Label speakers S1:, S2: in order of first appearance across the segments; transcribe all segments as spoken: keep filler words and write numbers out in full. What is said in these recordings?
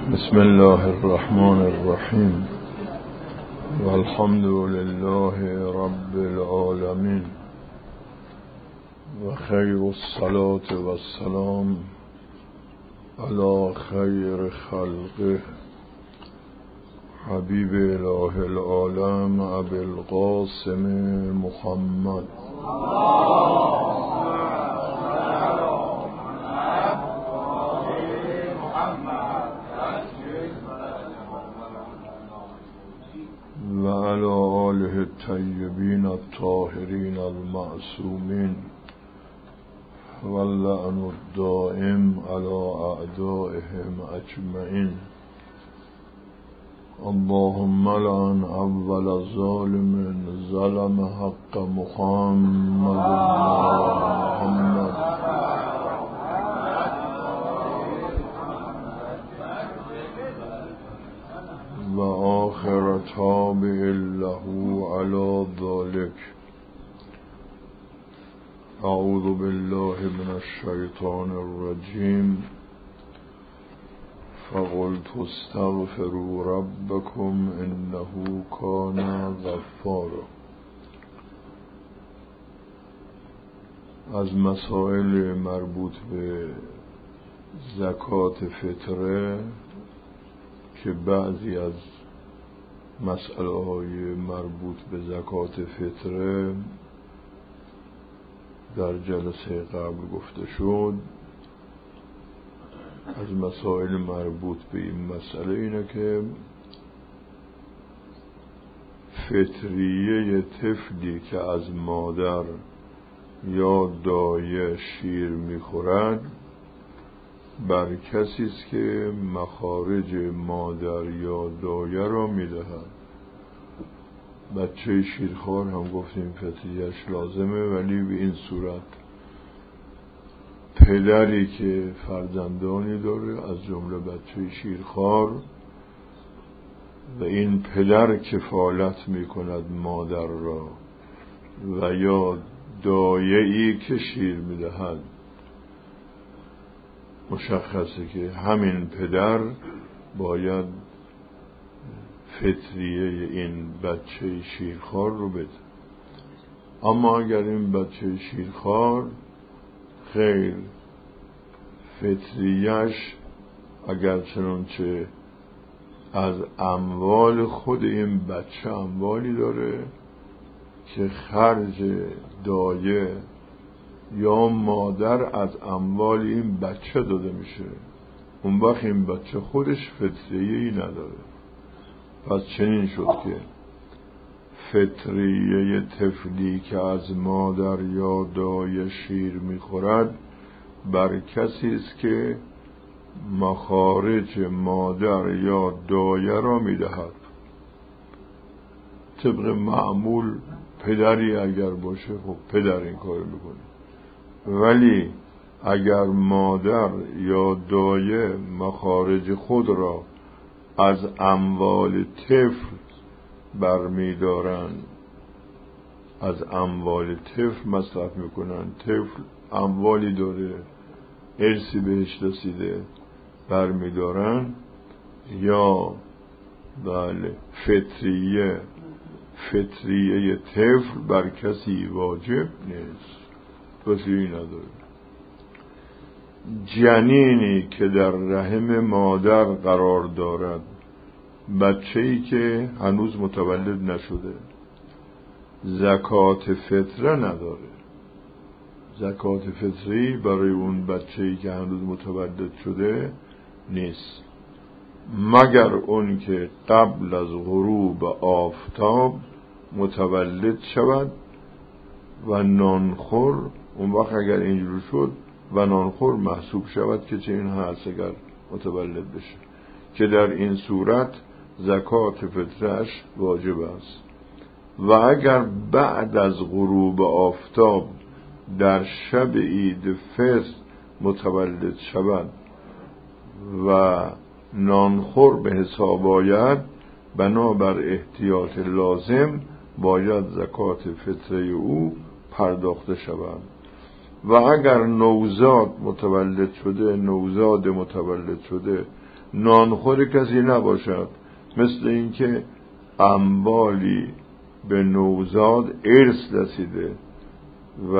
S1: بسم الله الرحمن الرحیم والحمد لله رب العالمین و خیر الصلاة و السلام علی خیر خلقه حبیب اله العالم ابی القاسم محمد و علی آله الطیبین الطاهرین المعصومین واللعن الدائم علی اعدائهم اجمعین. اللهم لعن اول ظالم ظلم حق محمد محمد و آخر تابع له علی ذلك. اعوذ بالله من الشیطان الرجیم. فقلت استغفروا ربكم انه كان غفارا. از مسائل مربوط به زکات فطره که بعضی از مسئله های مربوط به زکات فطره در جلسه قبل گفته شد، از مسائل مربوط به این مسئله اینه که فطریه طفلی که از مادر یا دایه شیر میخورد بر کسی است که مخارج مادر یا دایه را میدهد. بچه شیرخوار هم گفتیم فطریهش لازمه، ولی به این صورت پدری که فرزندانی داره از جمله بچه شیرخوار و این پدر کفالت میکند مادر را و یا دایه‌ای که شیر میدهد، مشخصه که همین پدر باید فطریه این بچه شیرخوار رو بده. اما اگر این بچه شیرخوار خیر فطریهش اگر چنانچه از اموال خود این بچه اموالی داره که خرج دایه یا مادر از اموال این بچه داده میشه، اون وقت این بچه خودش فطریه‌ای نداره. پس چنین شد که فطریه طفلی که از مادر یا دایه شیر میخورد بر کسی است که مخارج مادر یا دایه را میدهد. طبق معمول پدری اگر باشه خب پدر این کار میکنه، ولی اگر مادر یا دایه مخارج خود را از اموال طفل برمیدارن، از اموال طفل مصرف میکنن، طفل اموالی داره ارثی بهش رسیده برمیدارن، یا بله فطریه فطریه طفل بر کسی واجب نیست، فطریه نداره. جنینی که در رحم مادر قرار دارد، بچه‌ای که هنوز متولد نشده، زکات فطره نداره. زکات فطری برای اون بچه‌ای که هنوز متولد شده نیست، مگر اون که قبل از غروب آفتاب متولد شود و نانخور. اون وقت اگر اینجور شد و نانخور محسوب شود که چه این هست اگر متولد بشه، که در این صورت زکات فطرش واجب است. و اگر بعد از غروب آفتاب در شب عید فطر متولد شود و نانخور به حساب آید، بنابر احتیاط لازم باید زکات فطره او پرداخته شود. و اگر نوزاد متولد شده، نوزاد متولد شده نانخور کسی نباشد، مثل اینکه اموالی به نوزاد ارث رسیده و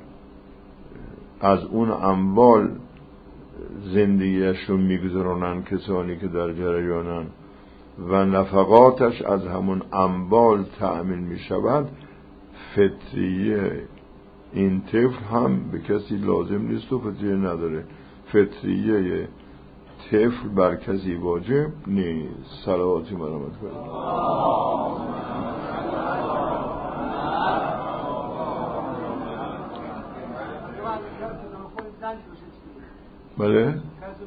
S1: از اون اموال زندگیشون میگذرونن کسانی که در جریانن و نفقاتش از همون اموال تأمین میشود، فطریه این طفل هم به کسی لازم نیست و فطریه نداره. فطریه طفل بر کسی واجب نیست. صلواتی مرحمت کنید. بله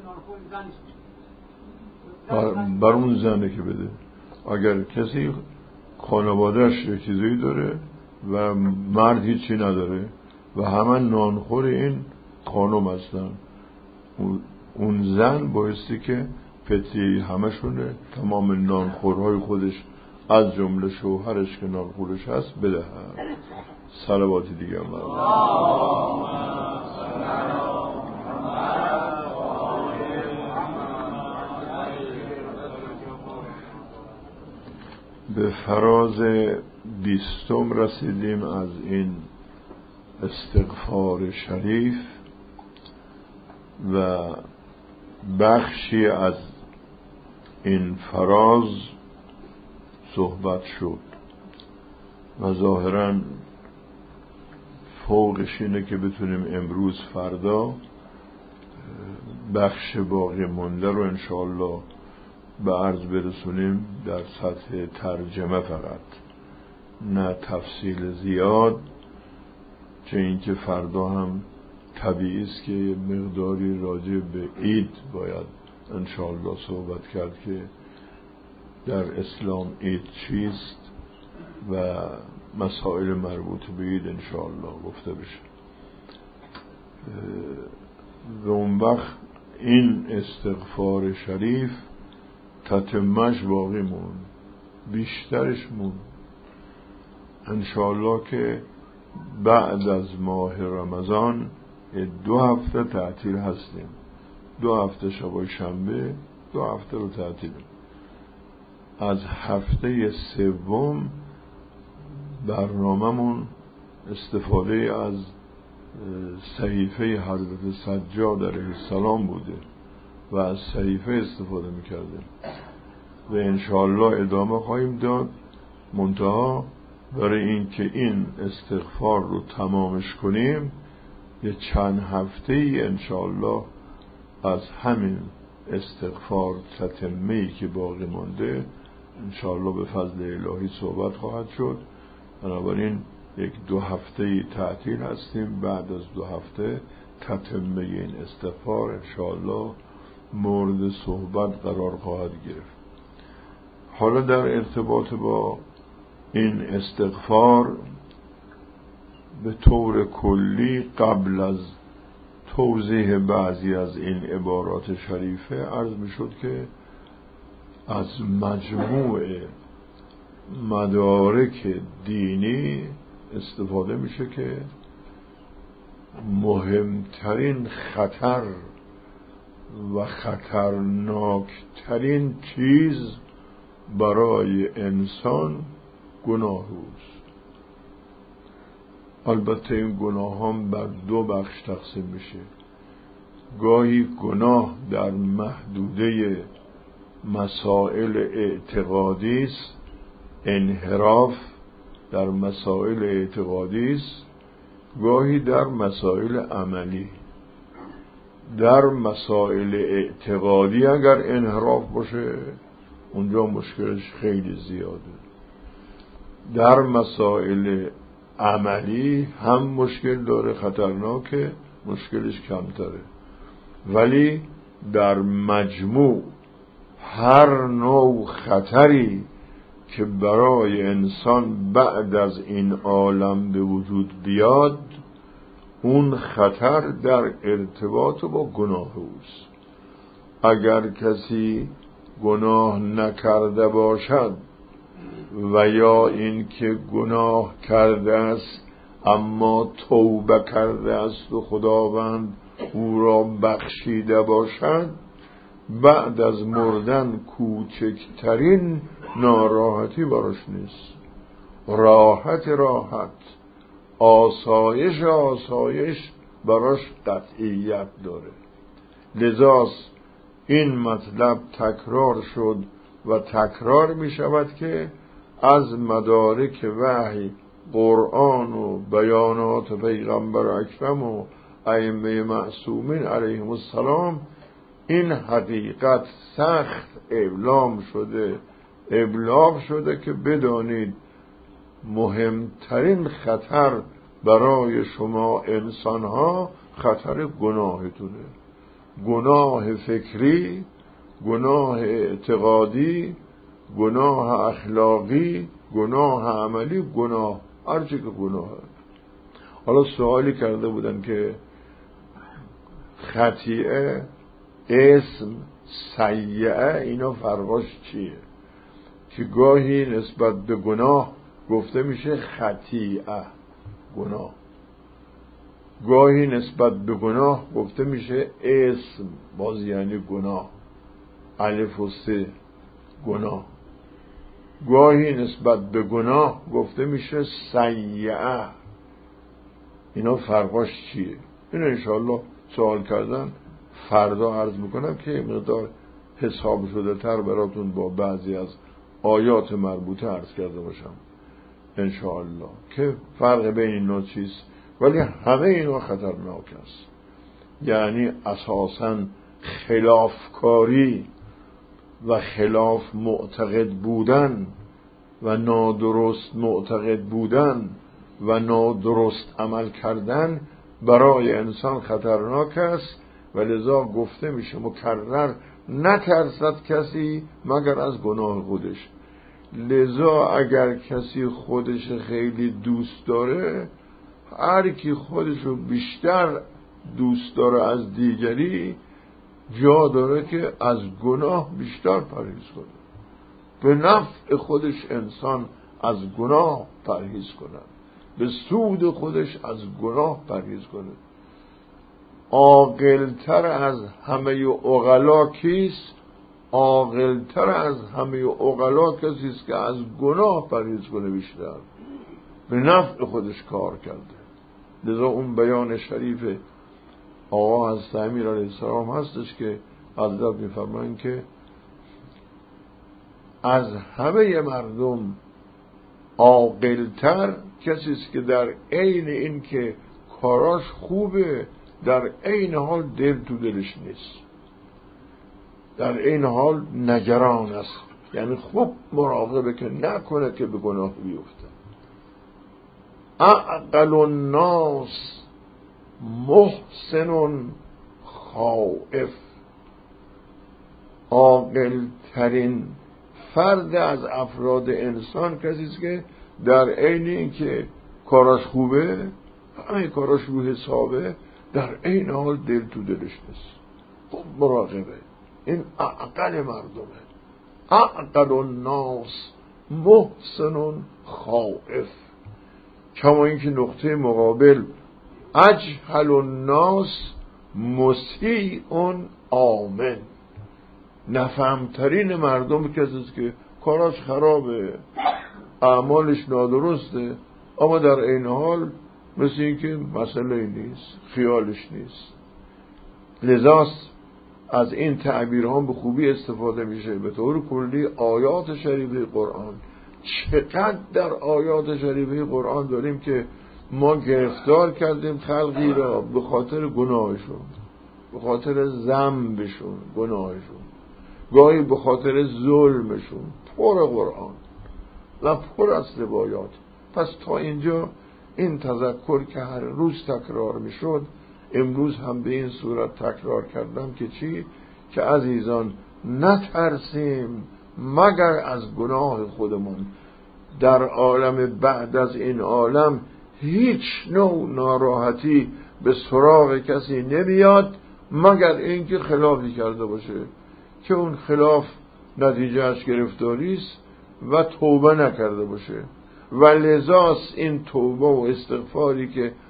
S1: بر, بر اون زنه که بده. اگر کسی خانوادهش یه چیزی داره و مرد هیچی نداره و همه نانخور این خانم هستن، اون زن بایستی که فطری همشونه تمام نانخورهای خودش از جمله شوهرش که نانخورش هست بدهد. صلواتی دیگه هم به فراز بیستم رسیدیم از این استغفار شریف و بخشی از این فراز صحبت شد و ظاهراً فوقش اینه که بتونیم امروز فردا بخش باقی مونده رو انشاءالله به عرض برسونیم در سطح ترجمه فقط، نه تفصیل زیاد، چه اینکه فردا هم طبیعی است که یه مقداری راجع به عید باید انشاءالله صحبت کرد که در اسلام عید چیست و مسائل مربوط به عید انشاءالله گفته بشه. و اون وقت این استغفار شریف تتمش باقی مون، بیشترش مون انشاءالله که بعد از ماه رمضان دو هفته تعطیل هستیم، دو هفته شبای شنبه، دو هفته رو تعطیل. از هفته سوم برنامه‌مون استفاده از صحیفه حضرت سجاد علیه السلام بوده و از صحیفه استفاده میکردیم و انشاءالله ادامه خواهیم داد. منتها برای این که این استغفار رو تمامش کنیم یه چند هفته ای انشاءالله از همین استغفار تتمه‌ای که باقی مانده انشاءالله به فضل الهی صحبت خواهد شد. بنابراین یک دو هفته ای تعطیل هستیم، بعد از دو هفته تتمه این استغفار انشاءالله مورد صحبت قرار خواهد گرفت. حالا در ارتباط با این استغفار به طور کلی قبل از توضیح بعضی از این عبارات شریفه عرض می شد که از مجموع مدارک دینی استفاده میشه که مهمترین خطر و خطرناکترین چیز برای انسان گناه است. البته این گناه هم بر دو بخش تقسیم میشه. گاهی گناه در محدوده مسائل اعتقادی است، انحراف در مسائل اعتقادی است، گاهی در مسائل عملی. در مسائل اعتقادی اگر انحراف باشه اونجا مشکلش خیلی زیاده. در مسائل عملی هم مشکل داره، خطرناکه، مشکلش کمتره. ولی در مجموع هر نوع خطری که برای انسان بعد از این عالم به وجود بیاد اون خطر در ارتباط با گناه اوست. اگر کسی گناه نکرده باشد و یا این که گناه کرده است اما توبه کرده است و خداوند او را بخشیده باشد، بعد از مردن کوچکترین ناراحتی براش نیست. راحت راحت، آسایش آسایش براش قطعیت داره. لذاست این مطلب تکرار شد و تکرار می شود که از مدارک وحی، قرآن و بیانات پیغمبر اکرم و ائمه معصومین علیهم السلام این حقیقت سخت اعلام شده، ابلاغ شده که بدانید مهمترین خطر برای شما انسانها خطر گناهتونه. گناه فکری، گناه اعتقادی، گناه اخلاقی، گناه عملی، گناه هرچی که گناه. حالا سوالی کرده بودن که خطیئه، اسم، سیئه اینا فرقاش چیه؟ که گاهی نسبت به گناه گفته میشه خطیئه، گناه. گاهی نسبت به گناه گفته میشه اسم، باز یعنی گناه، الف و سه، گناه. گاهی نسبت به گناه گفته میشه سیئه. اینا فرقاش چیه؟ اینو انشاءالله سوال کردن فردا عرض میکنم که مقدار حساب شده تر براتون با بعضی از آیات مربوطه عرض کرده باشم انشاءالله که فرق بین اینا چیست. ولی همه اینا خطرناک است. یعنی اساساً خلافکاری و خلاف معتقد بودن و نادرست معتقد بودن و نادرست عمل کردن برای انسان خطرناک است و لذا گفته میشه مکرر نترسد کسی مگر از گناه خودش. لذا اگر کسی خودش خیلی دوست داره، هر کی خودشو بیشتر دوست داره از دیگری، جا داره که از گناه بیشتر پرهیز کنه. به نفع خودش انسان از گناه پرهیز کنه، به سود خودش از گناه پرهیز کنه. عاقل‌تر از همه عقلا کیست؟ عاقل‌تر از همه عقلا کسی است که از گناه پرهیز کنه بیشتر، به نفع خودش کار کرده. لذا اون بیان شریف آقا حضرت امیر علیه السلام هستش که حضرت می‌فرمایند که از همه مردم عاقل‌تر کسی است که در عین این که کاراش خوبه در عین حال دل تو دلش نیست، در عین حال نگران است، یعنی خوب مراقبه که نکنه که به گناه بیفته. اعقل الناس محسن خائف. عاقل ترین فرد از افراد انسان کسی است که در عین این که کاراش خوبه، همه کاراش رو حسابه، در عین حال دل تو دلش نیست، خوب مراقبه. این اعقل مردمه. اعقل الناس محسن خائف. کما اینکه نقطه مقابل اجهل الناس مسیء آمن. نفهمترین مردم کسی است که کاراش خرابه، اعمالش نادرسته، اما در این حال مثل این که مسئله نیست، خیالش نیست. لذاست از این تعبیرها به خوبی استفاده میشه. به طور کلی آیات شریفه قرآن، چقدر در آیات شریفه قرآن داریم که ما گرفتار کردیم خلقی را به خاطر گناهشون، به خاطر ذنبشون، گناهشون، گاهی به خاطر ظلمشون. پر قرآن و پر از روایات. پس تا اینجا این تذکر که هر روز تکرار میشد، امروز هم به این صورت تکرار کردم که چی؟ که عزیزان نترسیم مگر از گناه خودمون. در عالم بعد از این عالم هیچ نوع ناراحتی به سراغ کسی نمیاد مگر اینکه خلافی کرده باشه که اون خلاف نتیجهش گرفتاری است و توبه نکرده باشه. و لذاست این توبه و استغفاری که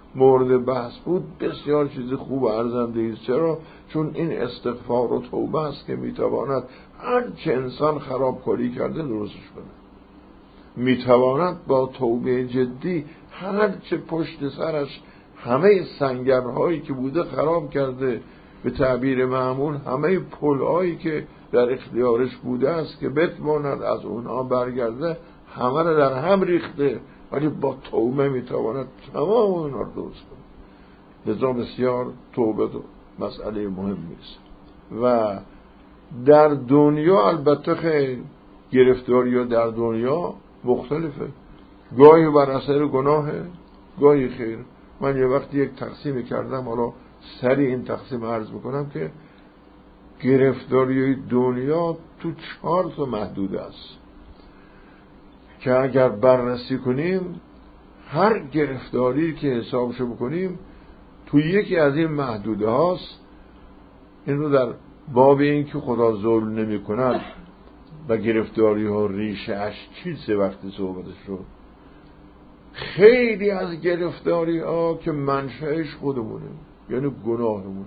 S1: مورد بحث بود بسیار چیز خوب و ارزنده است. چرا؟ چون این استغفار و توبه است که میتواند هر چه انسان خرابکاری کرده درستش کنه. میتواند با توبه جدی هر چه پشت سرش همه سنگرهایی که بوده خراب کرده، به تعبیر معمول همه پلهایی که در اختیارش بوده است که بتواند از اونها برگرده همه را در هم ریخته، ولی با توبه میتواند تمام اونها رو درست کنه. لذا بسیار توبه دو مسئله مهمی است. و در دنیا البته خیلی گرفتاری ها در دنیا مختلفه، گاهی بر اثر گناهه، گاهی خیر. من یه وقتی یک تقسیم کردم، حالا سریع این تقسیم عرض میکنم که گرفتاری دنیا تو چهار تا محدوده است که اگر بررسی کنیم هر گرفتاری که حسابشو بکنیم تو یکی از این محدوده هاست. این رو در باب این که خدا ظلم نمی کند و گرفتاری ها ریشه اش چیزه وقتی صحبتش شد. خیلی از گرفتاری ها که منشأش خودمونه، یعنی گناهمونه.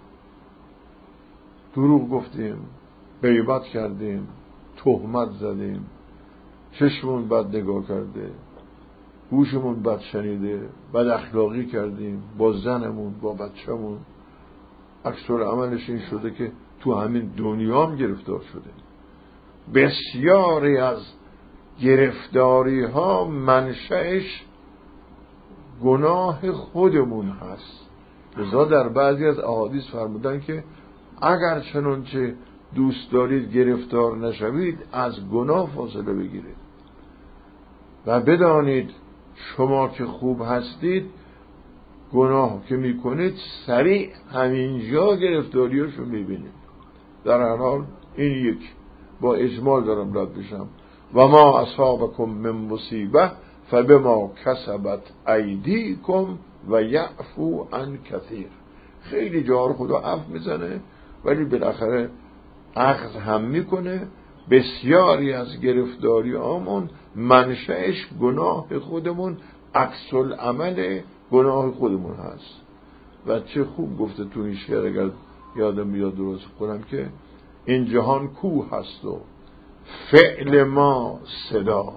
S1: دروغ گفتیم، غیبت کردیم، تهمت زدیم، چشمون بد نگاه کرده، گوشمون بد شنیده، بد اخلاقی کردیم با زنمون، با بچه‌مون. اکثر عملش این شده که تو همین دنیا هم گرفتار شده. بسیاری از گرفتاری ها منشأش گناه خودمون هست. لذا در بعضی از احادیث فرمودن که اگر چنانچه دوست دارید گرفتار نشوید از گناه فاصله بگیرید و بدانید شما که خوب هستید گناه که میکنید سریع همینجا گرفتاریاشو میبینید. در هر حال این یک با اجمال دارم رد بشم. و ما اصابکم من مصیبه فبما کسبت ایدیکم و یعفو عن کثیر. خیلی جاها خدا عفو میزنه ولی بالاخره اخذ هم میکنه. بسیاری از گرفتاری آمون منشأش گناه خودمون، عکس العمل گناه خودمون هست. و چه خوب گفته تو این شعر، اگر یادم بیاد درست کنم، که این جهان کوه هست و فعل ما صدا،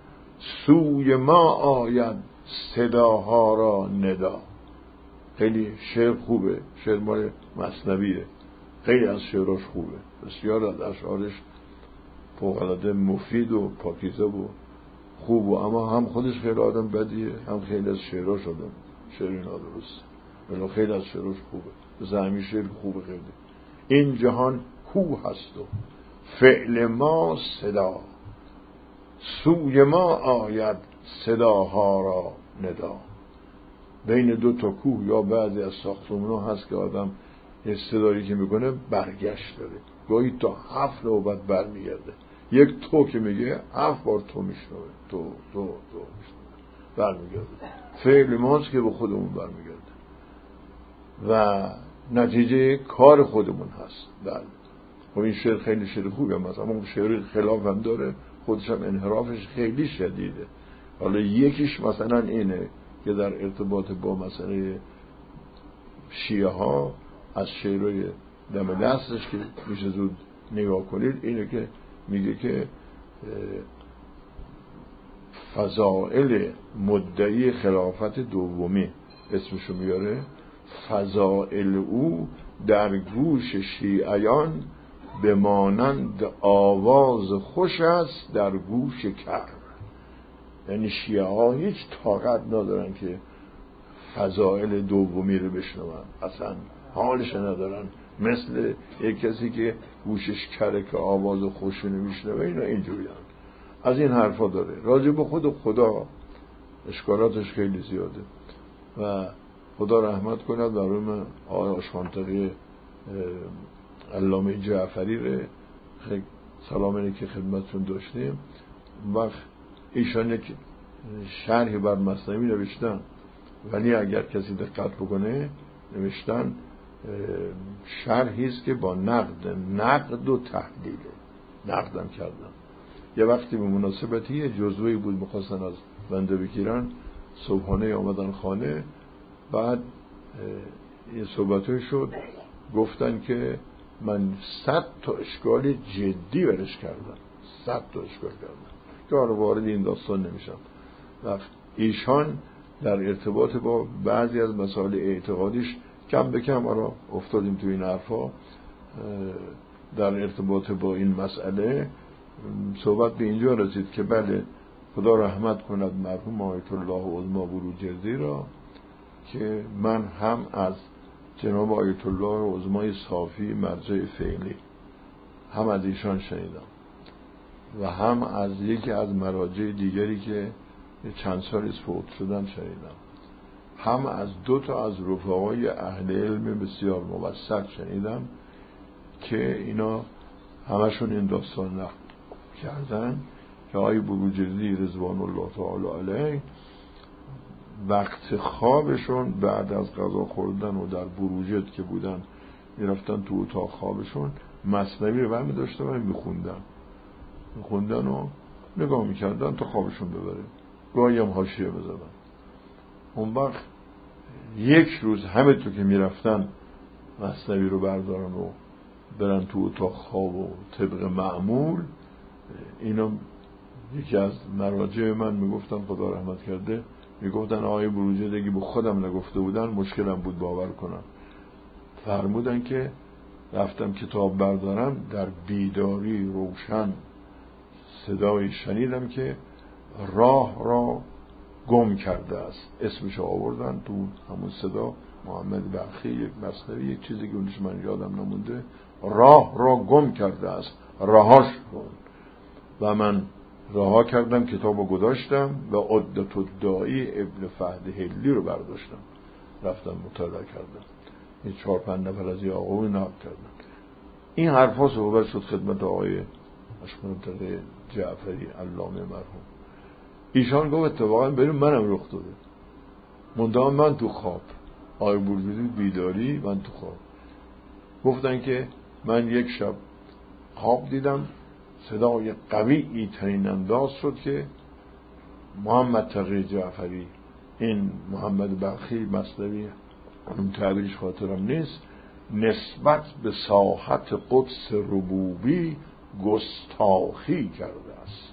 S1: سوی ما آید صداها را ندا. خیلی شعر خوبه، شعر مال مثنویه، خیلی از شعراش خوبه، بسیار از اشعارش فوق‌العاده مفید و پاکیزه و خوب و اما هم خودش خیلی آدم بدیه، هم خیلی از شعراش آدم شعری نادرست، ولی خیلی از شعراش خوبه. مثل همین شعر خوبه خیلی. این جهان کوه هست و فعل ما صدا، سوی ما آید صداها را ندا. بین دو تا کوه یا بعضی از ساختمونا هست که آدم یه صدایی که میکنه برگشت داره، گاهی تا هفت نوبت برمیگرده. یک تو که میگه هفت بار تو میشنوه، تو تو تو میشنوه برمیگرده. فعل ماست که به خودمون برمیگرده و نتیجه کار خودمون هست. بله. و این شعر خیلی شعر خوبه، مثلا اون شعر خلاف هم داره، خودش هم انحرافش خیلی شدیده. حالا یکیش مثلا اینه که در ارتباط با مسئله شیعه ها از شعرهای دم دستش که میشه زود نگاه کنید، اینه که میگه که فضائل مدعی خلافت دومی اسمشو میاره، فضائل او در گوش شیعیان بمانند آواز خوش است در گوش کر. یعنی شیعه ها هیچ طاقت ندارن که فضائل دومی رو بشنون، اصلا حالش ندارن، مثل یک کسی که گوشش کره که آواز خوش نمیشنوه. اینا اینجوری هم. از این حرفا داره. راجع به خود خدا اشکالاتش خیلی زیاده و خدا رحمت کند برای آقای آشخانطقی علامه جعفری رو خیلی سلام اینه که خدمتتون داشتیم. وقت ایشان یک شرحی بر مثنوی نوشتن، ولی اگر کسی دقت بکنه نوشتن شرحی است که با نقد نقد و تحلیل نقدم کردن. یه وقتی به مناسبتی یه جزوهی بود میخواستن از بنده بگیرن، صبحانه آمدن خانه، بعد این صحبت‌های شد، گفتن که من صد تا اشکال جدی برش کردم، صد تا اشکال کردم که آره وارد این داستان نمیشم. و ایشان در ارتباط با بعضی از مسائل اعتقادیش کم به کم آره افتادیم تو این حرفا. در ارتباط با این مسئله صحبت به اینجا رسید که بله خدا رحمت کند مرحوم آیت الله عظما بروجردی را که من هم از جناب آیت الله عظمای صافی مرجع فعلی هم از ایشان شنیدم و هم از یکی از مراجع دیگری که چند سال فوت شدن شنیدم، هم از دو تا از رفقای اهل علم بسیار موثق شنیدم که اینا همشون این داستان نقل کردن که آقای بروجردی رضوان الله تعالی علیه وقت خوابشون بعد از غذا خوردن و در بروجرد که بودن میرفتن تو اتاق خوابشون مثنوی رو برمی داشتن و میخوندن میخوندن و نگاه میکردن تا خوابشون ببره، گاهی هم حاشیه بزدن. اون وقت یک روز همه تو که میرفتن مثنوی رو بردارن و برن تو اتاق خواب و طبق معمول، اینا یکی از مراجع من میگفتن خدا رحمت کرده، میگفتن آقای بروجردی اگه به خودم نگفته بودن مشکلم بود باور کنم. فرمودن که رفتم کتاب بردارم، در بیداری روشن صدایی شنیدم که راه را گم کرده است، اسمش آوردن تو همون صدا محمد بلخی، یک مثنوی یک چیزی که اونش من یادم نمونده، راه را گم کرده است رهاش کن. و من رها کردم، کتابو گذاشتم و عدت الداعی ابن فهد هلی رو برداشتم رفتم مطالعه کردم. این چهار پنج نفر از یه آقای نقل کردن. این حرفا صحبت شد خدمت آقای اشمنطقه جعفری علامه مرحوم. ایشان گفت اتفاقا بریم منم رخ داده، مندام من تو خواب، آقای بروجردی بیداری من تو خواب. گفتن که من یک شب خواب دیدم صدای قوی ترین انداز شد که محمد تقی جعفری، این محمد بلخی مثنوی اون تعبیرش خاطرم نیست، نسبت به ساحت قدس ربوبی گستاخی کرده است،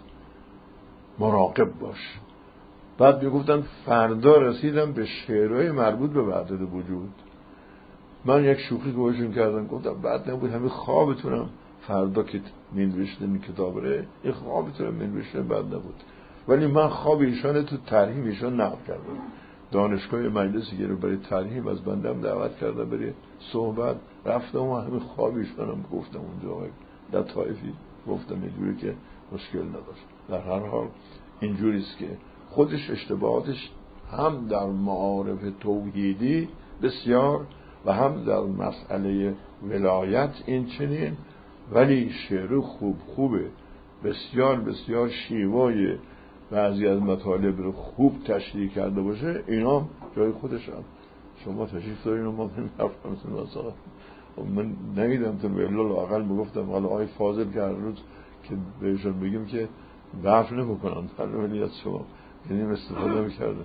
S1: مراقب باش. بعد میگفتن فردا رسیدم به شعرهای مربوط به وحدت وجود. من یک شوخی گوشون کردم، گفتم بعد نبود همین خوابتونم فردا که منوشتن کتاب ره، این خوابتونم منوشتن بعد نبود. ولی من خواب ایشان تو ترحیم ایشان نقل کردم. دانشگاه مجلسی که رو برای ترحیم از بندم دعوت کردم برای صحبت، رفتم و همین خواب ایشانم گفتم اونجا در طایفی گفتم، اینجوری که مشکل نداشت. در هر حال اینجوریست که خودش اشتباهاتش هم در معارف توحیدی بسیار و هم در مسئله ولایت این چنین، ولی شعر خوب خوبه، بسیار بسیار شیوای بعضی از مطالب رو خوب تشریح کرده باشه، اینا جای خودش هم. شما تشریف دارین و ما نفرمتون واسه من نمیدم تون به الله لاقل میگفتم حالا آقای فاضل که هر روز که بهشون بگیم که برف نمیکنن، ولی از شما یعنی استفاده میکرده.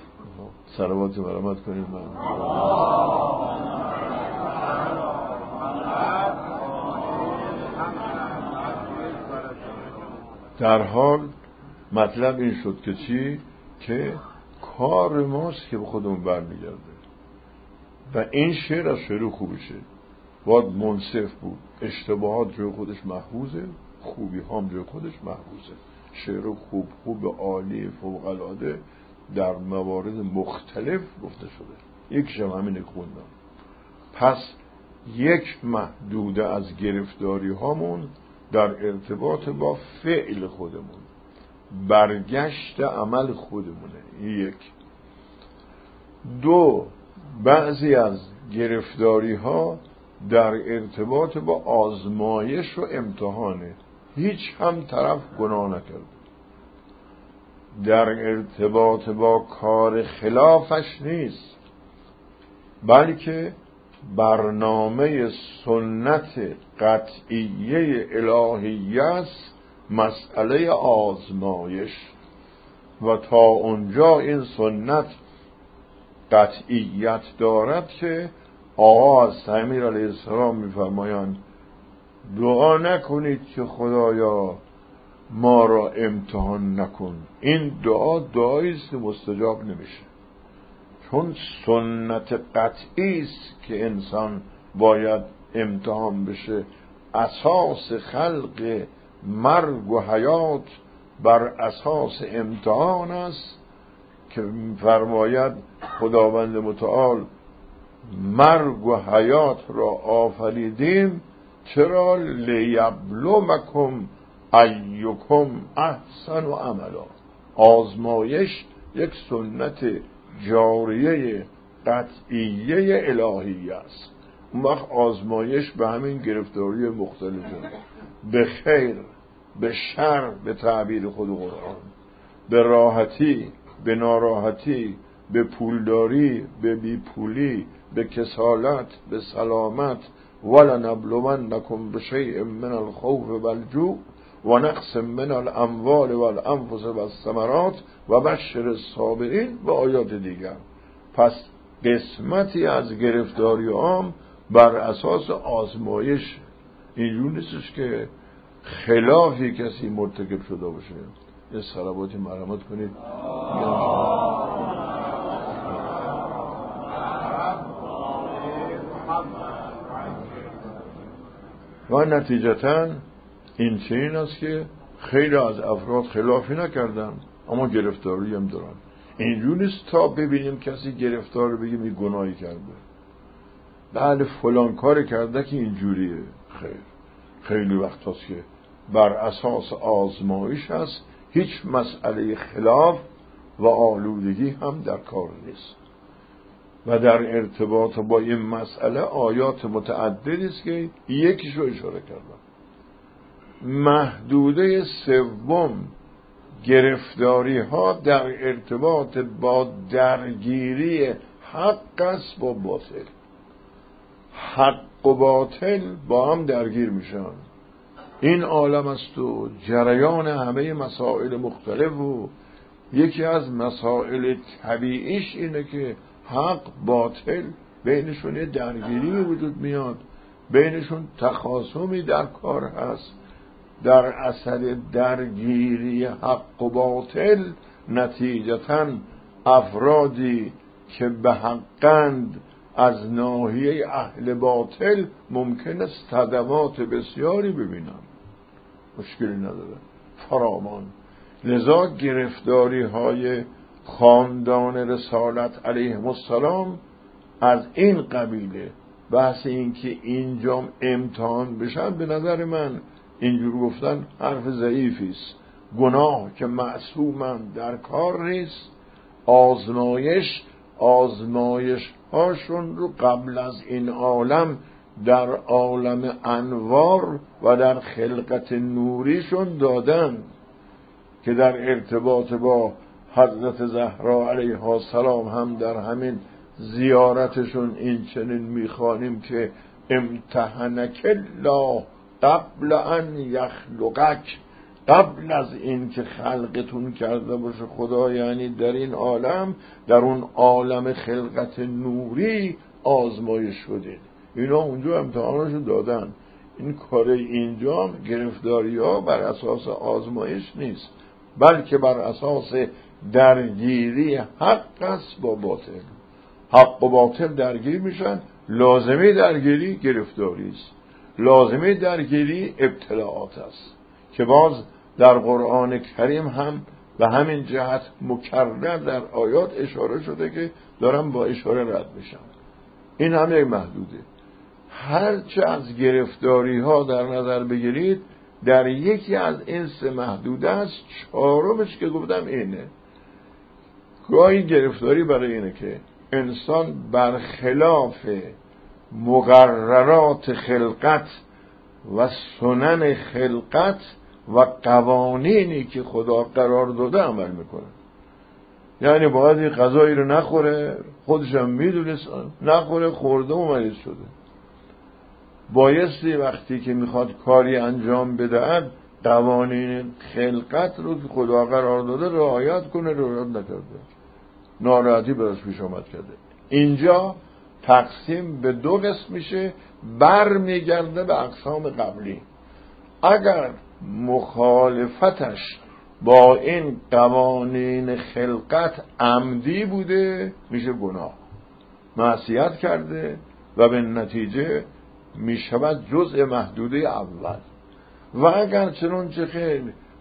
S1: صلوات مرحمت کنیم. من در حال مطلب این شد که چی؟ که کار ماست که به خودمون برمیگرده و این شعر از شعر خوبشه، باید منصف بود، اشتباهات جای خودش محفوظه، خوبی هم جای خودش محفوظه. شعر خوب خوب عالی فوق العاده در موارد مختلف گفته شده، یکیش هم همینه خوندم. پس یک محدوده از گرفتاری هامون در ارتباط با فعل خودمون، برگشت عمل خودمونه. یک. دو، بعضی از گرفتاری ها در ارتباط با آزمایش و امتحانه، هیچ هم طرف گناه نکرده، در ارتباط با کار خلافش نیست، بلکه برنامه سنت قطعیه الهیه است، مسئله آزمایش. و تا اونجا این سنت قطعیت دارد که آقا از امیر علیه السلام میفرمایند دعا نکنید که خدایا ما را امتحان نکن. این دعا دعایی است که مستجاب نمیشه، چون سنت قطعی است که انسان باید امتحان بشه. اساس خلق مرگ و حیات بر اساس امتحان است که فرماید خداوند متعال مرگ و حیات را آفریدیم چرا؟ لیبلومکم ایکم احسن و عملا. آزمایش یک سنت جاریه قطعیه الهی است. اون وقت آزمایش به همین گرفتاری مختلفه، به خیر، به شر، به تعبیر خود قرآن، به راحتی، به ناراحتی، به پولداری، به بیپولی، به کسالت، به سلامت. ولنبلونکم بشیء من الخوف والجوع و نقص من الاموال والانفس والثمرات و بشر الصابرین و آیات دیگر. پس قسمتی از گرفتاری عام بر اساس آزمایش، اینجور نیستش که خلافی کسی مرتکب شده باشه. یه صلواتی مرحمت کنید. و نتیجتاً این چنین است که خیلی از افراد خلافی نکردن اما گرفتاری هم دارن. اینجور نیست تا ببینیم کسی گرفتار بگیم این گناهی کرده، بله فلان کار کرده که اینجوریه. خیر، خیلی وقت هست که بر اساس آزمایش هست، هیچ مسئله خلاف و آلودگی هم در کار نیست. و در ارتباط با این مسئله آیات متعددی است که یکیشو اشاره کردم. محدوده سوم گرفتاری ها در ارتباط با درگیری حق است با باطل. حق و باطل با هم درگیر میشن. این عالم است و جریان همه مسائل مختلف و یکی از مسائل طبیعیش اینه که حق باطل بینشون یه درگیری وجود میاد، بینشون تخاصمی در کار هست. در اثر درگیری حق و باطل نتیجتاً افرادی که به حقند از ناحیه اهل باطل ممکن است صدمات بسیاری ببینن، مشکلی نداره، فرامان. لذا گرفتاری های خاندان رسالت علیهم السلام از این قبیله. بحث این که اینجا امتحان بشن به نظر من اینجور گفتن حرف ضعیفی است. گناه که معصومن در کار نیست. آزمایش آزمایش هاشون رو قبل از این عالم در عالم انوار و در خلقت نوریشون دادن که در ارتباط با حضرت زهرا علیها السلام هم در همین زیارتشون این چنین میخوانیم که امتحنک الله قبل ان یخلقک. قبل از این که خلقتون کرده باشه خدا، یعنی در این عالم، در اون عالم خلقت نوری آزمایش شدید. اینا اونجا امتحانشو دادن. این کار اینجا گرفتاری ها بر اساس آزمایش نیست، بلکه بر اساس درگیری حق است با باطل. حق و باطل درگیر میشن. لازمه درگیری گرفتاری است، لازمه درگیری ابتلاعات است که باز در قرآن کریم هم به همین جهت مکرر در آیات اشاره شده که دارم با اشاره رد میشم. این هم یک محدوده. هرچه از گرفتاری ها در نظر بگیرید در یکی از این سه محدوده است. چهارمش که گفتم اینه. گاهی گرفتاری برای اینه که انسان برخلاف مقررات خلقت و سنن خلقت و قوانینی که خدا قرار داده عمل میکنه. یعنی باید این غذایی رو نخوره، خودش هم میدونست نخوره، خورده و مریض شده. بایستی وقتی که میخواد کاری انجام بدهد قوانین خلقت رو که خدا قرار داده رعایت کنه، رعایت نکرده. ناراحتی براش پیش آمد کرده. اینجا تقسیم به دو قسم میشه، برمیگرده به اقسام قبلی. اگر مخالفتش با این قوانین خلقت عمدی بوده میشه گناه، معصیت کرده و به نتیجه میشود جزء محدوده اول. و اگر چنانچه که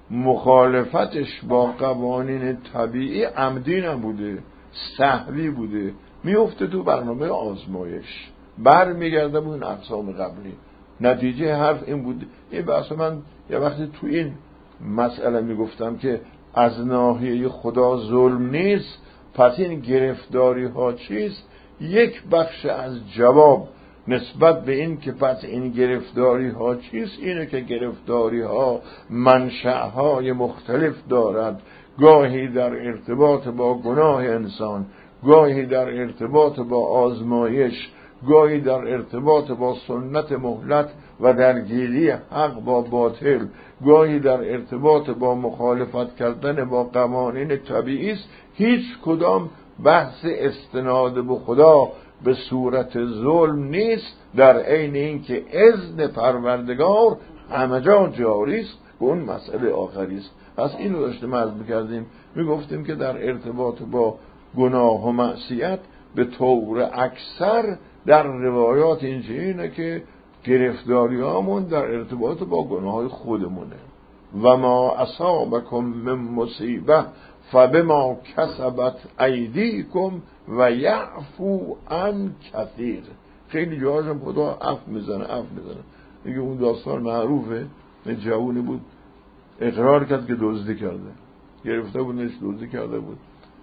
S1: مخالفتش با قوانین طبیعی عمدی نبوده، سهوی بوده، میفته تو برنامه آزمایش، بر میگرده به این اقسام قبلی. نتیجه حرف این بود. این بحث من یه وقتی تو این مسئله میگفتم که از ناحیه خدا ظلم نیست، پس این گرفتاری ها چیست؟ یک بخش از جواب نسبت به این که پس این گرفتاری ها چیست اینه که گرفتاری ها منشأ-های مختلف دارد، گاهی در ارتباط با گناه انسان، گاهی در ارتباط با آزمایش، گاهی در ارتباط با سنت مهلت و درگیری حق با باطل، گاهی در ارتباط با مخالفت کردن با قوانین طبیعی است. هیچ کدام بحث استناد به خدا به صورت ظلم نیست، در عین اینکه اذن پروردگار همه جا جاری است و اون مسئله آخری است. پس اینو داشتیم عرض می‌کردیم، میگفتیم که در ارتباط با گناه و معصیت به طور اکثر در روایات اینجوریه که گرفتاریامون در ارتباط با گناه خودمونه. و ما اصابکم من مصیبه فبما کسبت ایدیکم و یعفو عن کثیر. خیلی جاهاشم خدا عفو میزنه عفو میزنه. میگه اون داستان معروفه، این جوونی بود اقرار کرد که دزدی کرده، گرفته بودنش دزدی کرده بود،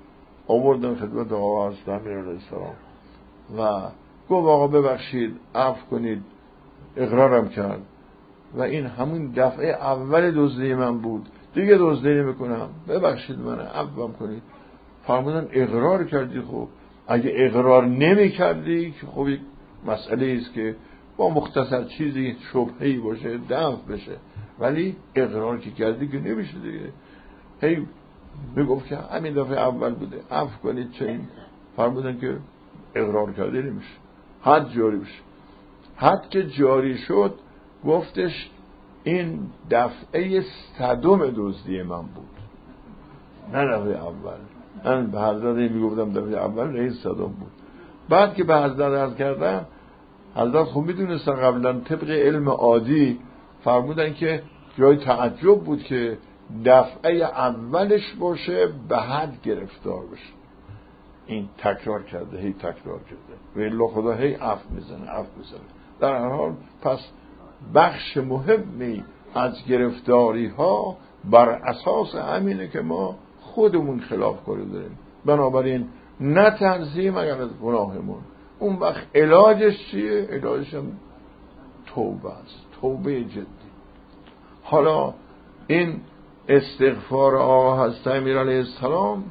S1: آوردن خدمت آقا حضرت امیر علیه السلام و گفت آقا ببخشید عفو کنید، اقرارم کرد و این همون دفعه اول دزدی من بود، دیگه دزدی نمی‌کنم، ببخشید من عفوم کنید. فرمودن اقرار کردی، خب اگه اقرار نمی کردی که خب یک مسئله است که با مختصر چیزی شبهه‌ای باشه دفع بشه، ولی اقرار که کردی که نمیشه دیگه. هی میگفت که همین دفعه اول بوده عفو کنید چه این. فرمودن که اقرار کردی نمیشه، حد جاری بشه. حد که جاری شد گفتش این دفعه صدم دزدی من بود، نه دفعه اول. من به حضرت میگفتم دفعه اول رئیس صدم بود. بعد که به حضرت عرض کردم، حضرت خب میدونستن قبلا طبق علم عادی، فرمودن که جای تعجب بود که دفعه اولش باشه به حد گرفتار بشه. این تکرار کرده، هی تکرار کرده و الا خدا هی عفو میزنه عفو میزنه. در هر حال پس بخش مهمی از گرفتاری ها بر اساس همینه که ما خودمون خلاف کاری داریم. بنابراین نه تنظیم اگر از گناهمون. اون وقت علاجش چیه؟ علاجش هم توبه است، توبه جدی. حالا این استغفار آقا حضرت امیر علیه السلام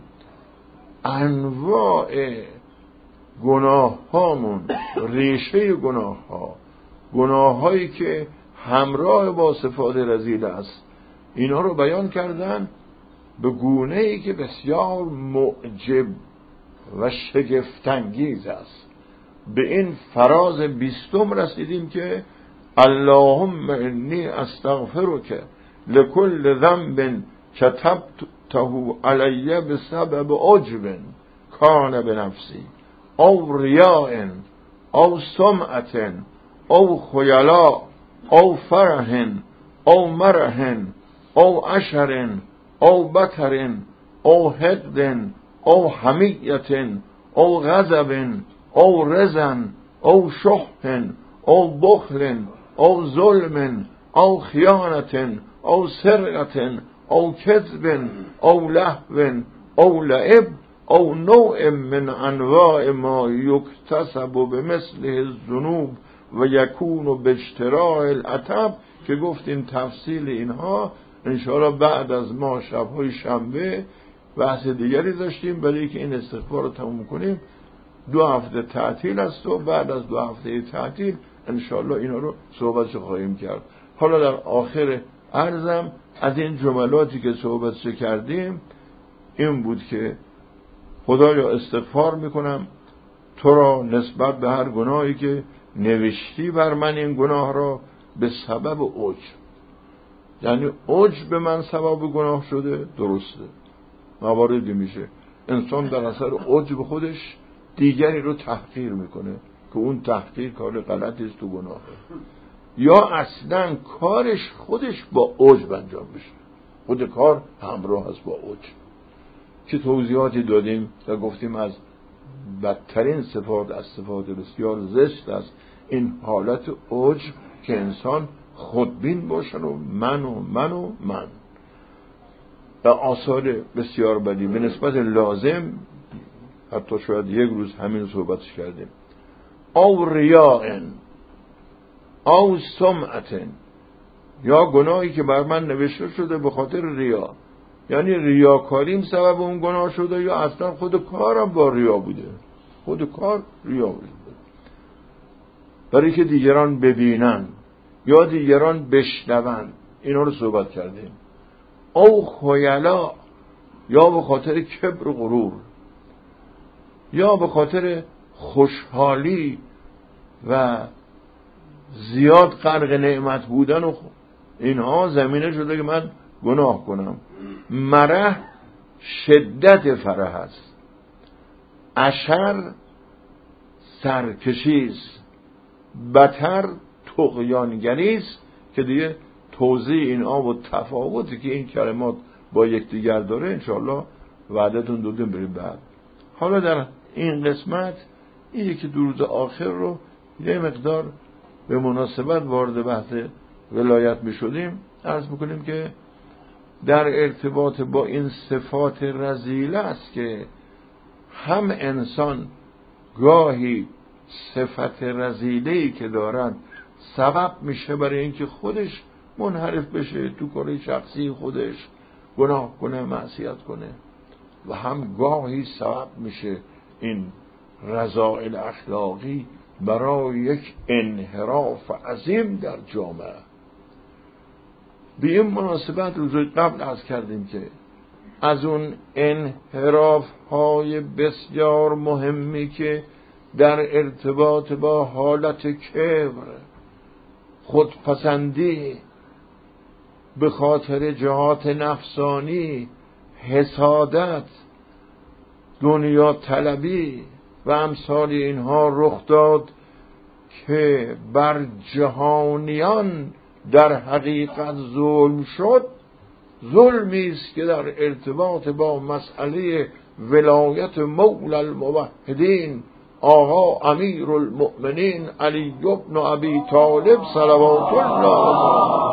S1: انواع گناه هامون، ریشه گناه ها، گناه هایی که همراه با صفات رذیل است، اینا رو بیان کردن به گونه ای که بسیار معجب و شگفت‌انگیز است. به این فراز بیستم رسیدیم که اللهم انی استغفرک لكل ذنب كتبته علی بسبب عجب کان بنفسی او ریاء او سمعة او خیلاء او فرح او مرح او عشر او بطر او حقد او حمیة او غضب او رزن او شح او بخل او ظلم او خیانة او سرقة او کذب او لهو او لعب او نوع من انواع ما یکتسب بمثله الذنوب و یکون باجتراء العتب، که گفتیم تفصیل اینها انشاءالله بعد از ما شبهای شنبه بحث دیگری داشتیم. برای که این استغفار رو تموم کنیم دو هفته تعطیل است و بعد از دو هفته تعطیل انشاءالله اینا رو صحبتش خواهیم کرد. حالا در آخر عرضم از این جملاتی که صحبتش کردیم این بود که خدایا استغفار میکنم تو را نسبت به هر گناهی که نوشتی بر من این گناه را به سبب عجب. یعنی عجب به من سبب گناه شده، درسته، مواردی میشه انسان در اثر عجب خودش دیگری رو تحقیر میکنه که اون تحقیر کار غلطی است تو گناهه، یا اصلا کارش خودش با عجب انجام بشه، خود کار همراه است با عجب، که توضیحاتی دادیم و گفتیم از بدترین صفات از صفات بسیار زشت است این حالت عجب که انسان خودبین باشن و من و من و من و آثار بسیار بدی به نسبت لازم. حتی شاید یک روز همین صحبتش کردیم. او ریاءن او سمعتن، یا گناهی که بر من نوشته شده به خاطر ریا، یعنی ریاکاریم سبب اون گناه شده، یا اصلا خود کارم با ریا بوده، خود کار ریا بوده، برای که دیگران ببینن یا دیگران بشنون. اینا رو صحبت کردیم. او خیلا، یا به خاطر کبر و غرور، یا به خاطر خوشحالی و زیاد غرق نعمت بودن و اینها زمینه شده که من گناه کنم. مرح شدت فرح است، اشر سرکشیست، بتر طغیانگریست که دیگه توضیح اینها و تفاوتی که این کلمات با یکدیگر داره انشاءالله وعدتون دادیم بریم بعد. حالا در این قسمت این یکی دو روز آخر رو یه مقدار به مناسبت وارد بحث ولایت می شدیم عرض میکنیم که در ارتباط با این صفات رذیله است که هم انسان گاهی صفت رذیله‌ای که دارد سبب میشه برای اینکه خودش منحرف بشه، تو کار شخصی خودش گناه کنه، معصیت کنه، و هم گاهی سبب میشه این رذائل اخلاقی برای یک انحراف عظیم در جامعه. به این مناسبت روزهای قبل عرض کردیم که از اون انحراف های بسیار مهمی که در ارتباط با حالت کبر، خودپسندی، به خاطر جهات نفسانی، حسادت، دنیا طلبی و امثال اینها رخ داد که بر جهانیان در حقیقت ظلم شد، ظلمی است که در ارتباط با مسئله ولایت مولا الموحدین آقا امیر المؤمنین علی بن ابی طالب صلوات الله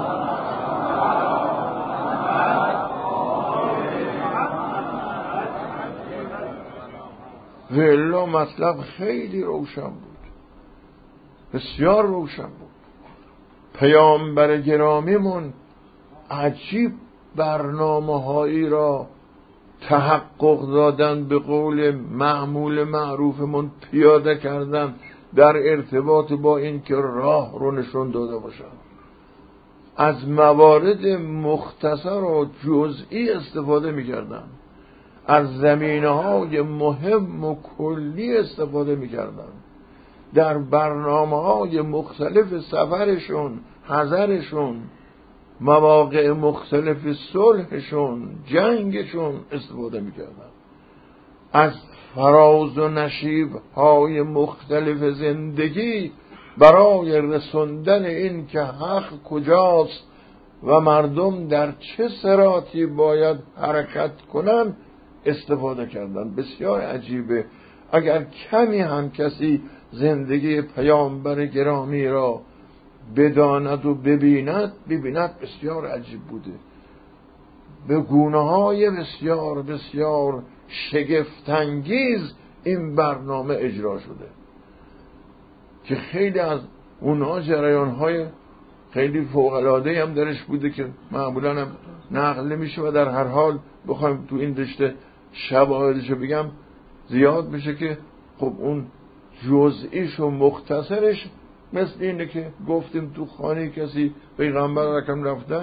S1: و الا مطلب خیلی روشن بود، بسیار روشن بود. پیامبر گرامیمون عجیب برنامه هایی را تحقق دادن، به قول معمول معروفمون پیاده کردن در ارتباط با این که راه رو نشون داده باشن. از موارد مختصر و جزئی استفاده میکردن، از زمینه های مهم و کلی استفاده میکردن، در برنامه های مختلف سفرشون، حضرشون، مواقع مختلف صلحشون، جنگشون استفاده میکردن، از فراز و نشیب های مختلف زندگی برای رسوندن این که حق کجاست و مردم در چه صراطی باید حرکت کنن استفاده کردن. بسیار عجیبه. اگر کمی هم کسی زندگی پیامبر گرامی را بداند و ببیند ببیند بسیار عجیب بوده. به گونه‌های بسیار بسیار شگفت‌انگیز این برنامه اجرا شده که خیلی از اونها جریان‌های خیلی فوق‌العاده‌ای هم درش بوده که معمولاً هم نقل نمیشه و در هر حال بخوایم تو این رشته شواهدشو بگم زیاد میشه که خب اون جزئیش و مختصرش مثل اینه که گفتیم تو خانه کسی پیغمبر رکم رفتن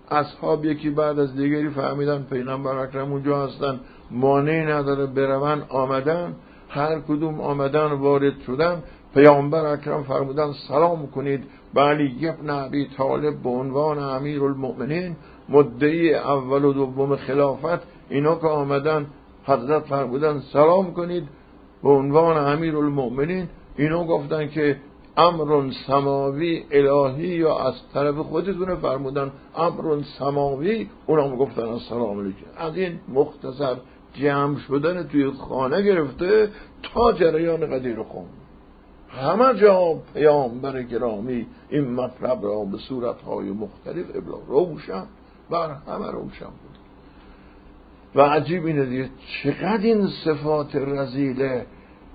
S1: اصحاب یکی بعد از دیگری فهمیدن پیغمبر اکرم اونجا هستن، مانعی نداره برون، آمدن. هر کدوم آمدن وارد شدن، پیامبر اکرم فرمودن سلام کنید به علی ابن ابی طالب به عنوان امیرالمؤمنین، مدعی اول و دوم خلافت. اینا که آمدن حضرت فرمودن سلام کنید به عنوان امیرالمؤمنین. اینا گفتن که امر سماوی الهی یا از طرف خودتونه، فرمودن امر سماوی. اونا گفتن السلام علیکم. از این مختصر جمع شدن توی خانه گرفته تا جریان قدیر خون، همه جا پیامبر گرامی این مطلب را به صورتهای مختلف ابلاغ، روشن بر همه روشن بود. و عجیب اینه دیگه چقدر این صفات رذیله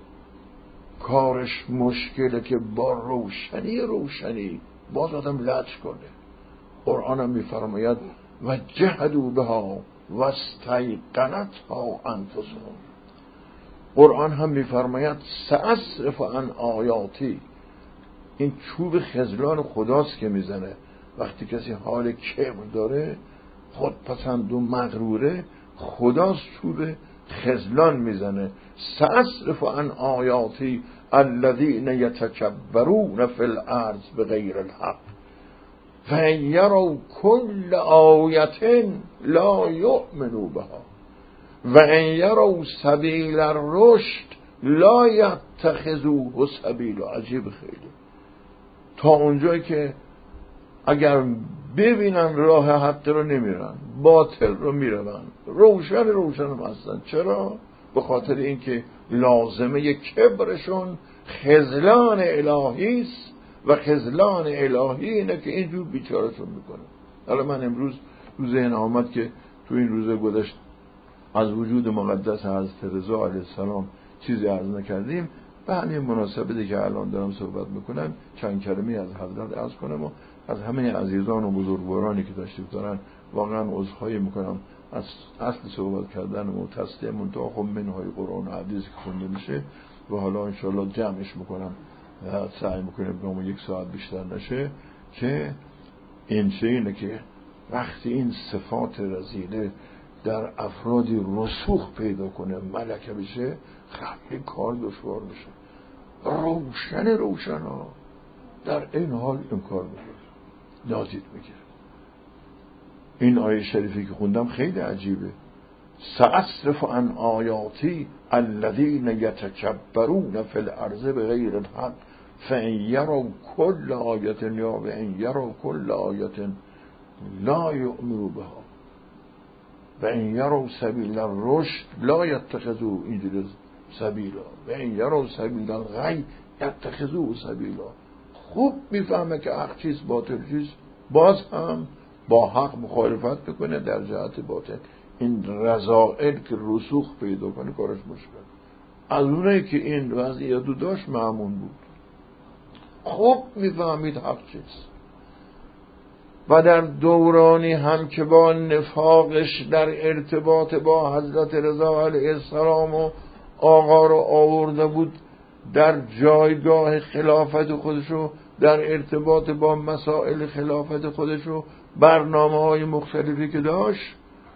S1: کارش مشکله که با روشنی روشنی باز آدم لج کنه. قرآن هم میفرماید و جهدوا بها و استیقنتها انفسهم. قرآن هم میفرماید سأصرف عن آیاتی. این چوب خذلان خداست که میزنه وقتی کسی حال کبر داره، خودپسند و مغروره، خداست چوب خذلان میزنه. سأصرف عن آیاتی الذین یتکبرون فی الارض بغیر الحق فإن یروا کل آیة لا یؤمنوا بها وإن یروا سبیل الرشد لا یتخذوه سبیلا. عجیب خیلی، تا اونجایی که اگر ببینن راه حق رو نمیرن، باطل رو میرن، روشن روشن هم هستن. چرا؟ به خاطر اینکه لازمه کبرشون خذلان الهی است و خذلان الهی اینه که اینجور بیچارهشون میکنه. حالا من امروز تو ذهن آمد که تو این روزه گذشت از وجود مقدس حضرت رضا علیه السلام چیزی عرض نکردیم. به همین مناسبتی که الان دارم صحبت میکنم چند کلمه از حضرت عرض کنم و از همه عزیزان و بزرگوارانی که تشریف دارن واقعا عذرخواهی میکنم از اصل صحبت کردن و تصدیه منتها خب منهای قرآن و حدیث که خونده میشه و حالا انشاءالله جمعش میکنم، سعی میکنم به اون یک ساعت بیشتر نشه. که این چه اینه که وقتی این صفات رذیله در افرادی رسوخ پیدا کنه، ملکه بشه، خیلی کار دشوار میشه. روشن روشن ها در این حال این کار میکنه، نادید میگیره. این آیه شریفی که خوندم خیلی عجیبه. سأصرف عن آیاتی الذین یتکبرون فی الارض بغیر الحق فإن یروا کل آیة یا وإن یروا کل آیة لا یؤمنوا بها وإن یروا سبیل الرشد لا یتخذوه اینجوری سبیلا وإن یروا سبیل الغی یتخذوه سبیلا. خوب میفهمه که حق چیز باطل چیز، باز هم با حق مخالفت بکنه در جهت باطل. این رذائل که رسوخ پیدا کنه کارش مشکل. از اونایی که این وضعیت رو داشت مأمون بود، خوب میفهمید حق چیز. و در دورانی هم که با نفاقش در ارتباط با حضرت رضا علیه السلام و آقا رو آورده بود در جایگاه خلافت خودشو، در ارتباط با مسائل خلافت خودشو، برنامه های مختلفی که داشت،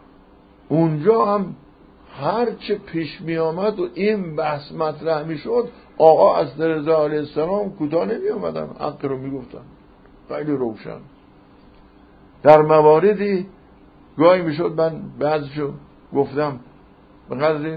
S1: اونجا هم هرچه پیش می آمد و این بحث مطرح می شد، آقا از رضا علیه السلام کوتاه نمی آمدن، حق رو می گفتن خیلی روشن. در مواردی گاهی می شد من بعضشو گفتم به قدر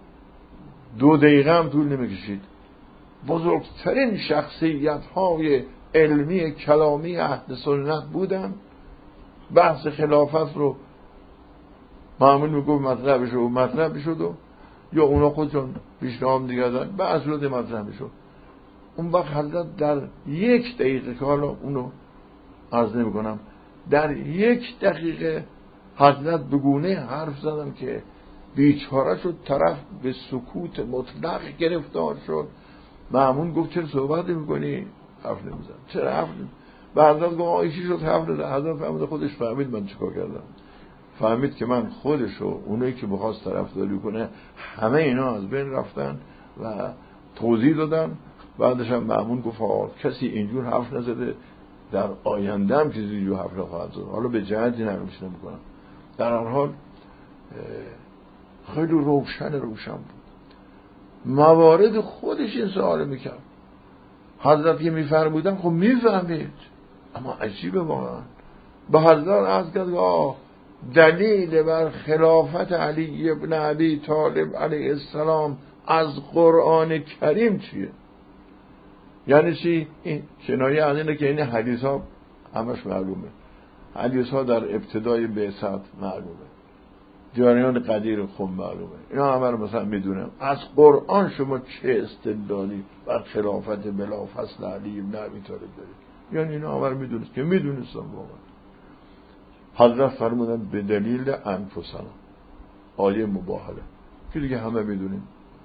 S1: دو دقیقه هم طول نمی کشید. بزرگترین شخصیت های علمی کلامی اهل سنت بودن، بحث خلافت رو معمول میگفت مطرح بشه و مطرح بشد و یا اونا خودشون پیشنهاد دیگه دادن به صورت مطرح بشد. اون وقت حضرت در یک دقیقه که حالا اونو عرض نمی کنم، در یک دقیقه حضرت بگونه حرف زدن که بیچاره شد، طرف به سکوت مطلق گرفتار شد. معمول گفت چرا صحبت میکنی؟ حرف نمیزن. چرا حرف نمیزن؟ به حضرت گفت آیشی شد حرف نزد. حضرت فهمید، خودش فهمید من چیکار کردم. فهمید که من خودش و اونایی که بخواست طرفداری کنه همه اینا از بین رفتن و توضیح دادن. بعدش هم معمول گفت کسی اینجور حرف نزده، در آینده هم چیزی جو حفله خواهد شد. حالا به جهتی نقلش نمی‌کنم. در هر حال خیلی روشن روشن بود. موارد خودش این سوال میکرد. حضرت که میفرمودن خب میفهمید، اما عجیبه واقعا. به حضرت عرض کرد آه دلیل بر خلافت علی ابن ابی طالب علیه السلام از قرآن کریم چیه؟ یعنی چی؟ این کنایه از اینه که این حدیث ها همش معلومه. حدیث ها در ابتدای بعثت معلومه، جریان قدیر خون معلومه، اینا همه رو مثلا میدونم. از قرآن شما چه استدلالی بر خلافت بلافصل علی ابن ابی طالب دارید؟ یعنی اینا همه رو میدونست که میدونستم واقعا. حضرت فرمودن به دلیل انفسنا، آیه مباهله که دیگه همه میدونیم.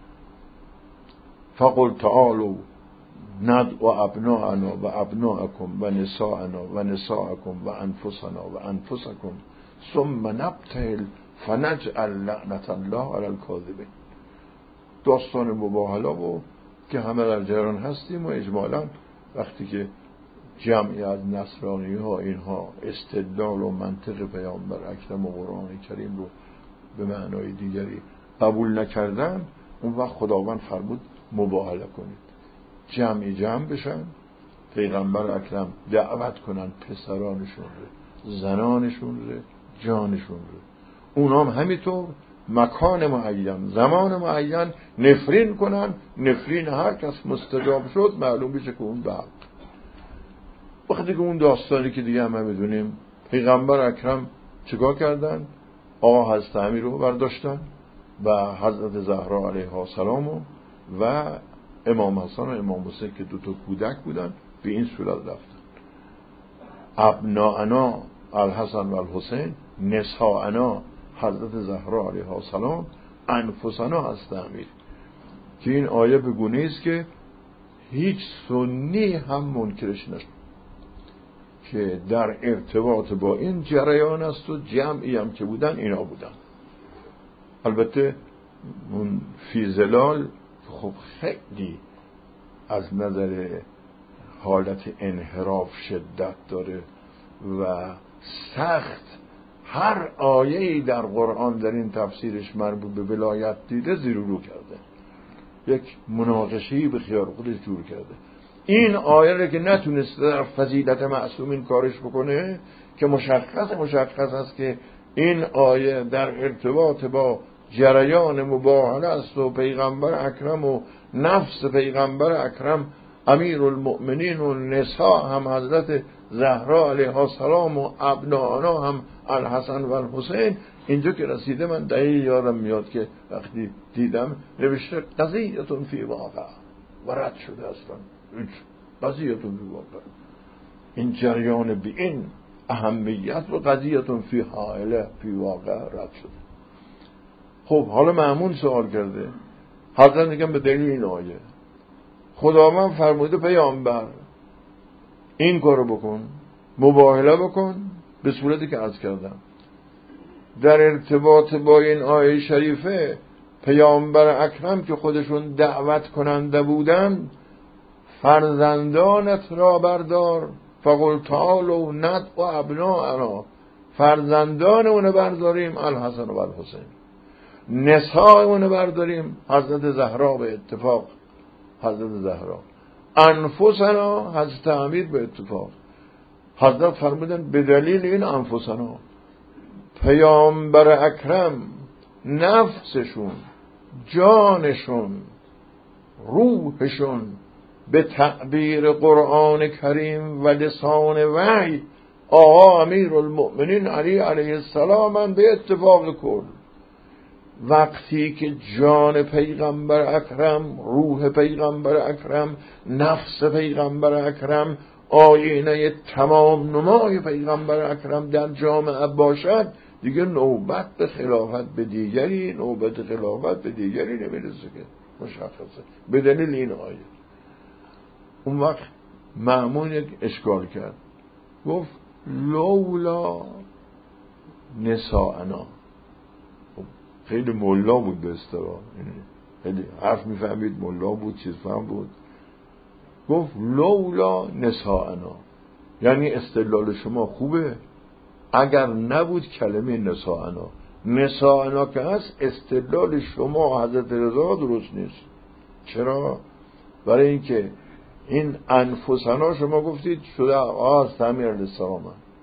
S1: فقل تعالوا ندعو ابناءنا و ابناءکم و نساءنا و نساءکم و انفسنا و انفسکم ثم نبتهل فنجعل لعنت الله علی الکاذبین. داستان مباهله و که همه در جریان هستیم و اجمالا وقتی که جمعی از نصرانی ها اینها استدلال و منطق پیامبر اکرم و قرآن کریم رو به معنای دیگری قبول نکردن، اون وقت خداوند فرمود مباهله کنید، جمعی جمع بشن، پیغمبر اکرم دعوت کنن پسرانشون رو، زنانشون رو، جانشون رو. اونا هم همینطور مکان معین، زمان معین نفرین کنن. نفرین هر کس مستجاب شد معلوم بشه که اون بعد وقتی که اون داستانی که دیگه همه میدونیم پیغمبر اکرم چیکار کردن؟ آقا حضرت امیر رو برداشتن و حضرت زهرا علیها السلام و امام حسن و امام حسین که دو تا کودک بودن به این صورت رفتن. ابناءنا الحسن و الحسین، نساءنا حضرت زهرا علیها السلام، انفسنا حضرت امیر. که این آیه بگونه است که هیچ سنی هم منکرش نشد که در ارتباط با این جریان است و جمعی هم که بودن اینا بودن. البته اون فی ظلال خب خیلی از نظر حالت انحراف شدت داره و سخت. هر آیه‌ای در قرآن در این تفسیرش مربوط به ولایت دیده زیر و رو کرده، یک مناقشه‌ای به خیال خودش جور کرده. این آیه رو که نتونسته در فضیلت معصومین کارش بکنه که مشخص مشخص است که این آیه در ارتباط با جریان مباهله است و پیغمبر اکرم و نفس پیغمبر اکرم امیر المؤمنین و نساء هم حضرت زهرا علیها السلام و ابناءنا هم الحسن و الحسین. اینجا که رسیده من دقیق یادم میاد که وقتی دیدم نوشته قضیتون فی واقع و رد شده اصلا قضیتون فی واقع. این جریان به این اهمیت و قضیتون فی حائله فی واقع رد شده. خب حالا مأمون سوال کرده، حضرت میگم به دلیل این آیه خداوند فرموده پیامبر این کارو بکن، مباهله بکن، به صورتی که عرض کردم. در ارتباط با این آیه شریفه پیامبر اکرم که خودشون دعوت کننده بودن، فرزندانت را بردار، فقل تعالوا ندعو ابناءنا، فرزندان اونو برداریم الحسن و الحسین، نساء اونو برداریم حضرت زهرا به اتفاق حضرت زهرا، انفسنا حضرت امیر به اتفاق. حضرت فرمودن به دلیل این انفسنا پیامبر اکرم نفسشون، جانشون، روحشون به تعبیر قرآن کریم و لسان وحی آقا امیر المؤمنین علی علیه السلام به اتفاق کل. وقتی که جان پیغمبر اکرم، روح پیغمبر اکرم، نفس پیغمبر اکرم، آینه تمام نمای پیغمبر اکرم در جامعه باشد، دیگه نوبت به خلافت به دیگری نوبت خلافت به دیگری نمیرسه که مشخصه به دلیل این آیه. اون وقت مأمون یک اشکال کرد، گفت لولا نساءنا. خیلی ملا بود به اصطلاح، خیلی حرف میفهمید، ملا بود، چیز فهم بود. گفت لولا نساءنا، یعنی استدلال شما خوبه، اگر نبود کلمه نساءنا نساءنا که هست استدلال شما حضرت رضا درست نیست. چرا؟ برای اینکه این انفسنا شما گفتید شده آز تعمیر الاسلام،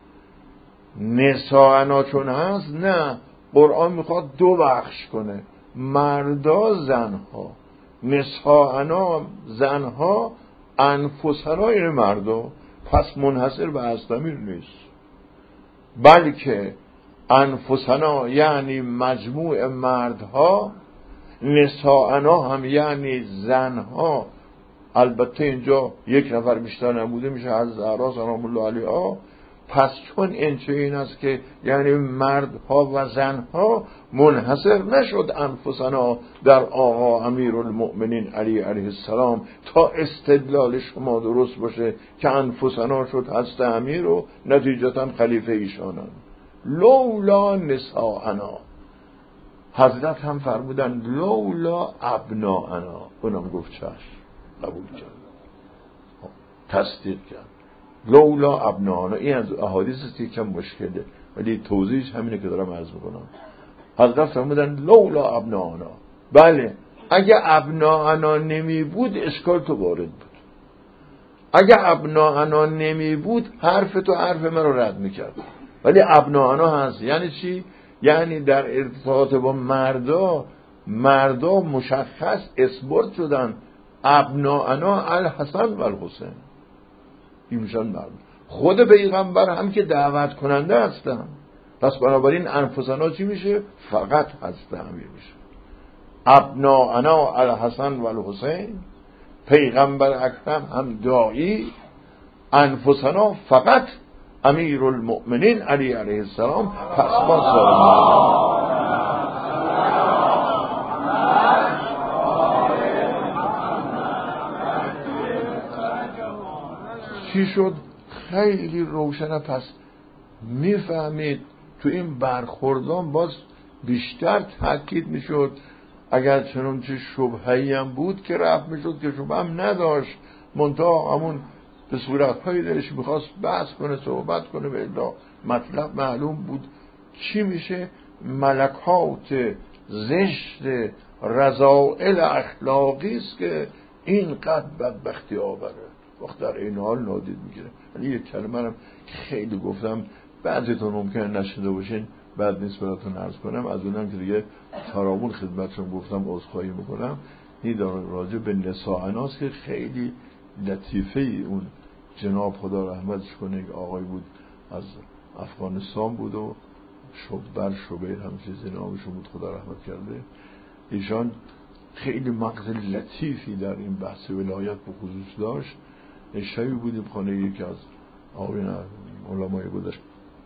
S1: نساءنا چون هست نه، قرآن میخواد دو بخش کنه، مردا زنها، نساءنا زنها، انفسنا این مردا، پس منحصر به ازدمیر نیست، بلکه انفسنا یعنی مجموع مردها، نساءنا هم یعنی زنها. البته اینجا یک نفر بیشتر نبوده، میشه از زهرا سلام الله علیها. پس چون این چه این است که یعنی مردها و زنها، منحصر نشد انفسنا در آقا امیرالمؤمنین علی علیه السلام تا استدلال شما درست باشه که انفسنا شد هست امیر و نتیجتا خلیفه ایشانن. لولا نساءنا، حضرت هم فرمودن لولا ابناءنا، اونم گفت چشم، قبول کرد، تصدیق کرد. لولا ابناءنا این از احادیث است که کم مشکله، ولی توضیحش همینه که دارم عرض میکنم. حضرت فرمودن لولا ابناءنا، بله اگه ابناءنا نمی بود اشکال تو وارد بود، اگه ابناءنا نمی بود حرف تو حرف من رو رد میکرد، ولی ابناءنا هست. یعنی چی؟ یعنی در ارتباط با مردا، مردا مشخص اثبات شدن، ابناءنا الحسن و الحسین، این میشن مرد. خود پیغمبر هم که دعوت کننده هستن، پس بنابراین انفسنا چی میشه؟ فقط حضرت امیر میشه. ابناءنا الحسن و الحسین، پیغمبر اکرم هم داعی، انفسنا فقط امیرالمؤمنین علی علیه السلام. پس ما سالم چی شد؟ خیلی روشنه. پس میفهمید تو این برخوردان باز بیشتر تاکید میشد. اگر چنانچه شبهه‌ای هم بود که رفت میشد که شبه هم نداشت، منتها همون به صورت‌های دلش میخواست بحث کنه، صحبت کنه، به الا مطلب معلوم بود چی میشه. ملکات زشت رذائل اخلاقی است که اینقدر بدبختی آوره، وقت در این حال نادید میگیره. ولی یک کلمه رو خیلی گفتم، بعضیتون ممکنه نشده باشین، بعد نیست براتون عرض کنم. از اونم که دیگه ترامون خدمتشون گفتم، عذرخواهی میکنم. این راجع به نساءناست که خیلی لطیفه ای اون جناب خدا رحمتش کنه، یک آقای بود از افغانستان بود و شبر شبیر هم چیزی نامشون بود، خدا رحمت کرده. ایشان خیلی مغز لطیفی در این بحث ولایت به خصوص داشت. شبی بودیم خانه یکی از آقایان علمای گذشته،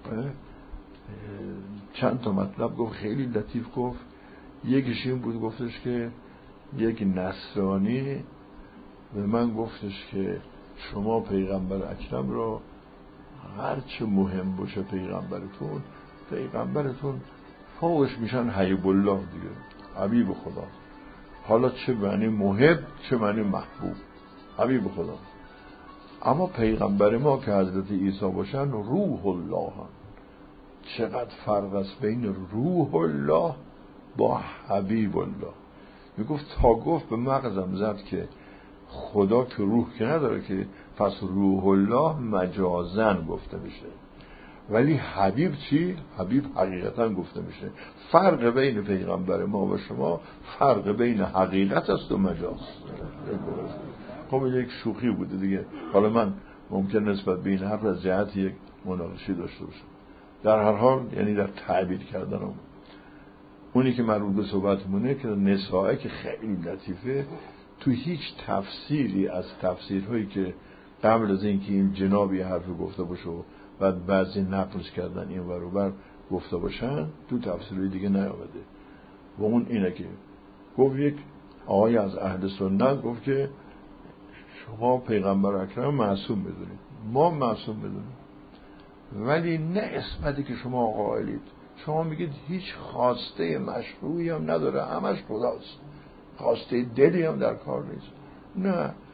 S1: چند تا مطلب گفت، خیلی لطیف گفت. یکیش این بود، گفتش که یک نصرانی به من گفتش که شما پیغمبر اکرم را هرچه مهم باشه پیغمبرتون، پیغمبرتون فوقش میشن حبیب الله دیگه، حبیب خدا. حالا چه معنی محب چه معنی محبوب، حبیب خدا. اما پیغمبر ما که حضرت عیسی باشن روح الله هم. چقدر فرق است بین روح الله با حبیب الله. میگفت تا گفت به مغزم زد که خدا که روح که نداره که، پس روح الله مجازن گفته میشه، ولی حبیب چی؟ حبیب حقیقتا گفته میشه. فرق بین پیغمبر ما و شما فرق بین حقیقت است و مجاز. خب یک شوخی بوده دیگه. حالا من ممکن نسبت به این حرف از جهت یک مناقشه داشته باشم. در هر حال یعنی در تعبیر کردنم اونی که مربوط به صحبتمونه که نسائه که خیلی لطیفه، تو هیچ تفسیری از تفسیرهایی که قبل از اینکه این جنابی حرف گفته باشه و بعد بعضی نقلش کردن این ور و بر گفته باشن، تو تفسیرهای دیگه نیامده. و اون اینه که گفت یک آقای از اهل سنت گفت که شما پیغمبر اکرم معصوم بدونید، ما معصوم بدونید، ولی نه اسمتی که شما قائلید. شما میگید هیچ خواسته مشروعی هم نداره، همش خداست، خواسته دلی هم در کار نیست. نه،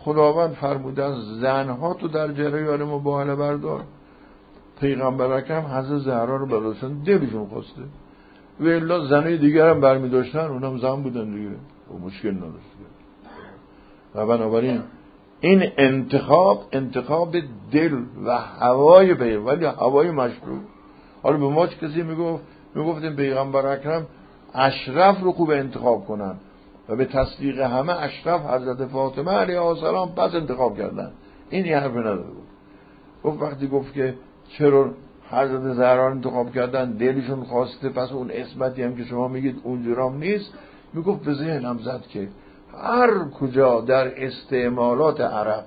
S1: خداوند فرمودن زنها تو در جریان مباهله بردار. پیغمبر اکرم حضرت زهرا رو برداشتن، دلشون خواسته، و الا زنای دیگر هم برمی داشتن، اونم زن بودن دیگه، و مشکل نداشت. و بنابراین این انتخاب انتخاب دل و هوای پیغمبر، ولی هوای مشروع. حالا به ما چه کسی میگفت میگفتیم پیغمبر اکرم اشرف رو خوب انتخاب کنن و به تصدیق همه اشرف حضرت فاطمه علیها السلام پس انتخاب کردن. این یه حرف نداره بود. گفت وقتی گفت که چرا حضرت زهرا انتخاب کردن، دلشون خواسته، پس اون اسمتی هم که شما میگید اونجورام نیست. میگفت به ذهنم زد که هر کجا در استعمالات عرب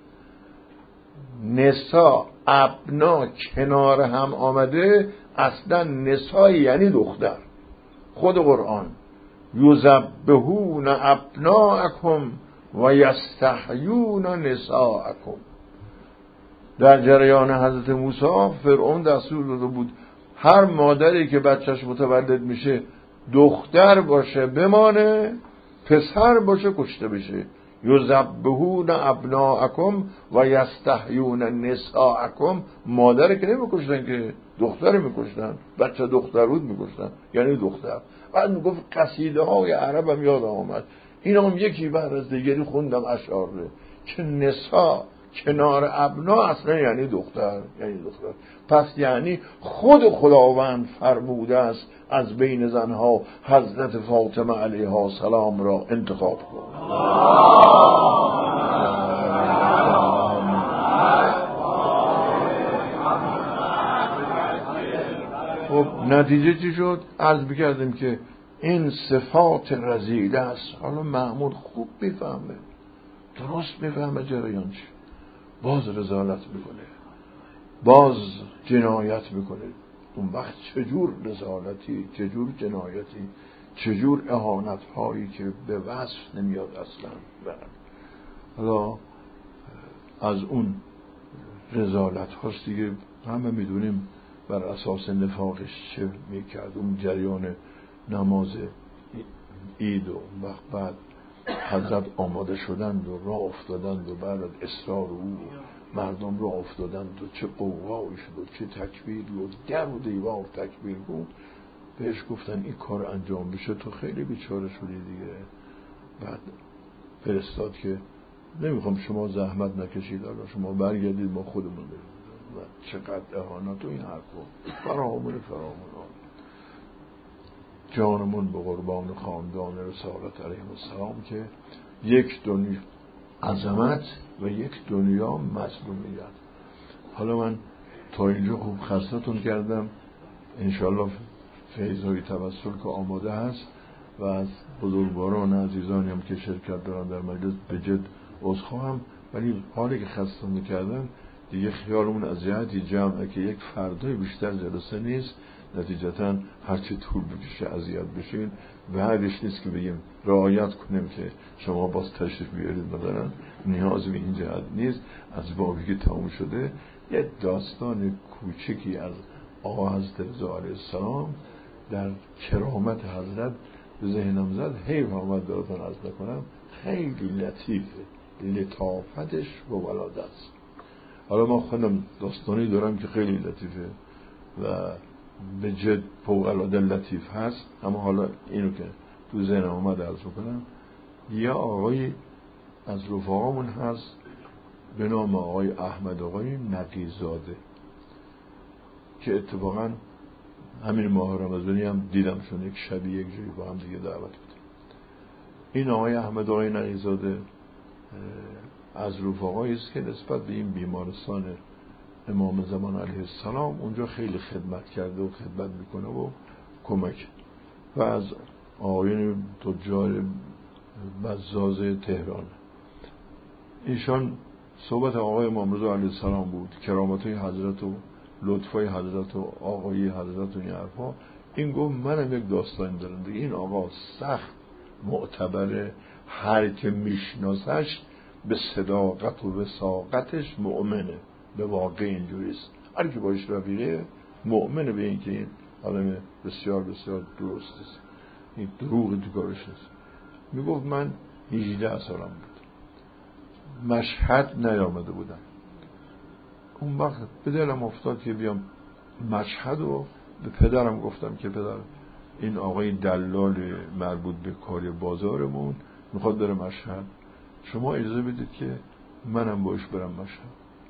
S1: نسا ابنا کنار هم آمده، اصلا نسایی یعنی دختر. خود قرآن یذبحون ابناءکم و یستحیون نساءکم. در جریان حضرت موسی فرعون دستور داده بود هر مادری که بچهش متولد میشه دختر باشه بمانه، پسر باشه کشته بشه. یذبحون ابناءکم و یستحیون نساءکم. مادر که نمیکشتن که، دختر میکشتن، بچه دختر بود میکشتن، یعنی دختر. بعد میگفت قصیده های عرب هم یادم آمد، این هم یکی بعد از دیگری خوندم اشعار که نساء کنار ابنا اصلا یعنی دختر، یعنی دختر. پس یعنی خود خداوند فرموده است از بین زنها حضرت فاطمه علیها السلام را انتخاب کن. خب نتیجه چی شد؟ عرض بکردیم که این صفات رذیله است. حالا مأمون خوب میفهمه، درست میفهمه جریان چی، باز رذالت میکنه، باز جنایت میکنه. اون وقت چجور رذالتی، چجور جنایتی، چجور اهانت هایی که به وصف نمیاد اصلا. حالا از اون رذالت هاست دیگه، همه میدونیم بر اساس نفاقش چه میکرد. اون جریان نماز عید و وقت بعد حضرت آماده شدند و راه افتادند و بعد از اصرار او مردم راه افتادند و چه قوقایی شد و چه تکبیری و در و دیوار تکبیر بود. بهش گفتن این کار انجام بشه تو خیلی بیچاره شدی دیگه. بعد فرستاد که نمیخوام شما زحمت نکشید، حالا شما برگردید ما خودمون بریم. و چقدر اهانت و این حرفو فرامون فرامون جانمون به قربان خاندان رسالت علیه السلام که یک دنیا عظمت و یک دنیا مظلومیت. حالا من تا اینجا خوب خستتون کردم، انشالله فیضای توسل که آماده هست و از بزرگواران عزیزانی هم که شرکت دارن در مجلس به جد عذرخواهم، ولی حالی که خستتون کردم دیگه خیالمون از جهتی جمعه که یک فردای بیشتر جلسه نیست، نتیجتا هرچی طول بکشه اذیت بشین. بعدش نیست که بگیم رعایت کنیم که شما باز تشریف بیارید مثلا، نیاز به این جهت نیست. از بابی که تموم شده یه داستان کوچکی از آقا حضرت رضا علیه السلام در کرامت حضرت به ذهنم زد، حیف آمد براتون عرض نکنم، خیلی لطیفه، لطافتش و ولادت. حالا ما خودم داستانی دارم که خیلی لطیفه و به جد فوق‌العاده لطیف هست، اما حالا اینو که تو ذهنم اومد عرض بکنم. یا آقای از رفقامون هست به نام آقای احمد آقای نقیزاده که اتفاقا همین ماه رمضانی هم دیدمشون، یک شبی یک جایی با هم دیگه دعوت بودیم. این آقای احمد آقای نقیزاده از رفقایی است که نسبت به این بیمارستان امام زمان علیه السلام اونجا خیلی خدمت کرده و خدمت میکنه و کمک، و از آقایون تجار بزاز تهران. ایشان صحبت آقای امام رضا علیه السلام بود، کرامتای حضرت و لطفای حضرت و آقایی حضرت و این حرفا. این گفت منم یک داستان دارم دیگه، این آقا سخت معتبره، هر که میشناسش به صداقت و وثاقتش مؤمنه. به واقع اینجوریست، هر کی باش رفیقه مؤمنه به این که این آدم بسیار بسیار درست است، این دروغ تو کارش نیست. میگفت من هجده سالم بود مشهد نیامده بودم. اون وقت به دلم افتاد که بیام مشهد و به پدرم گفتم که پدر این آقای دلال مربوط به کار بازارمون میخواد بره مشهد، شما اجازه بدید که منم باش برم مشهد.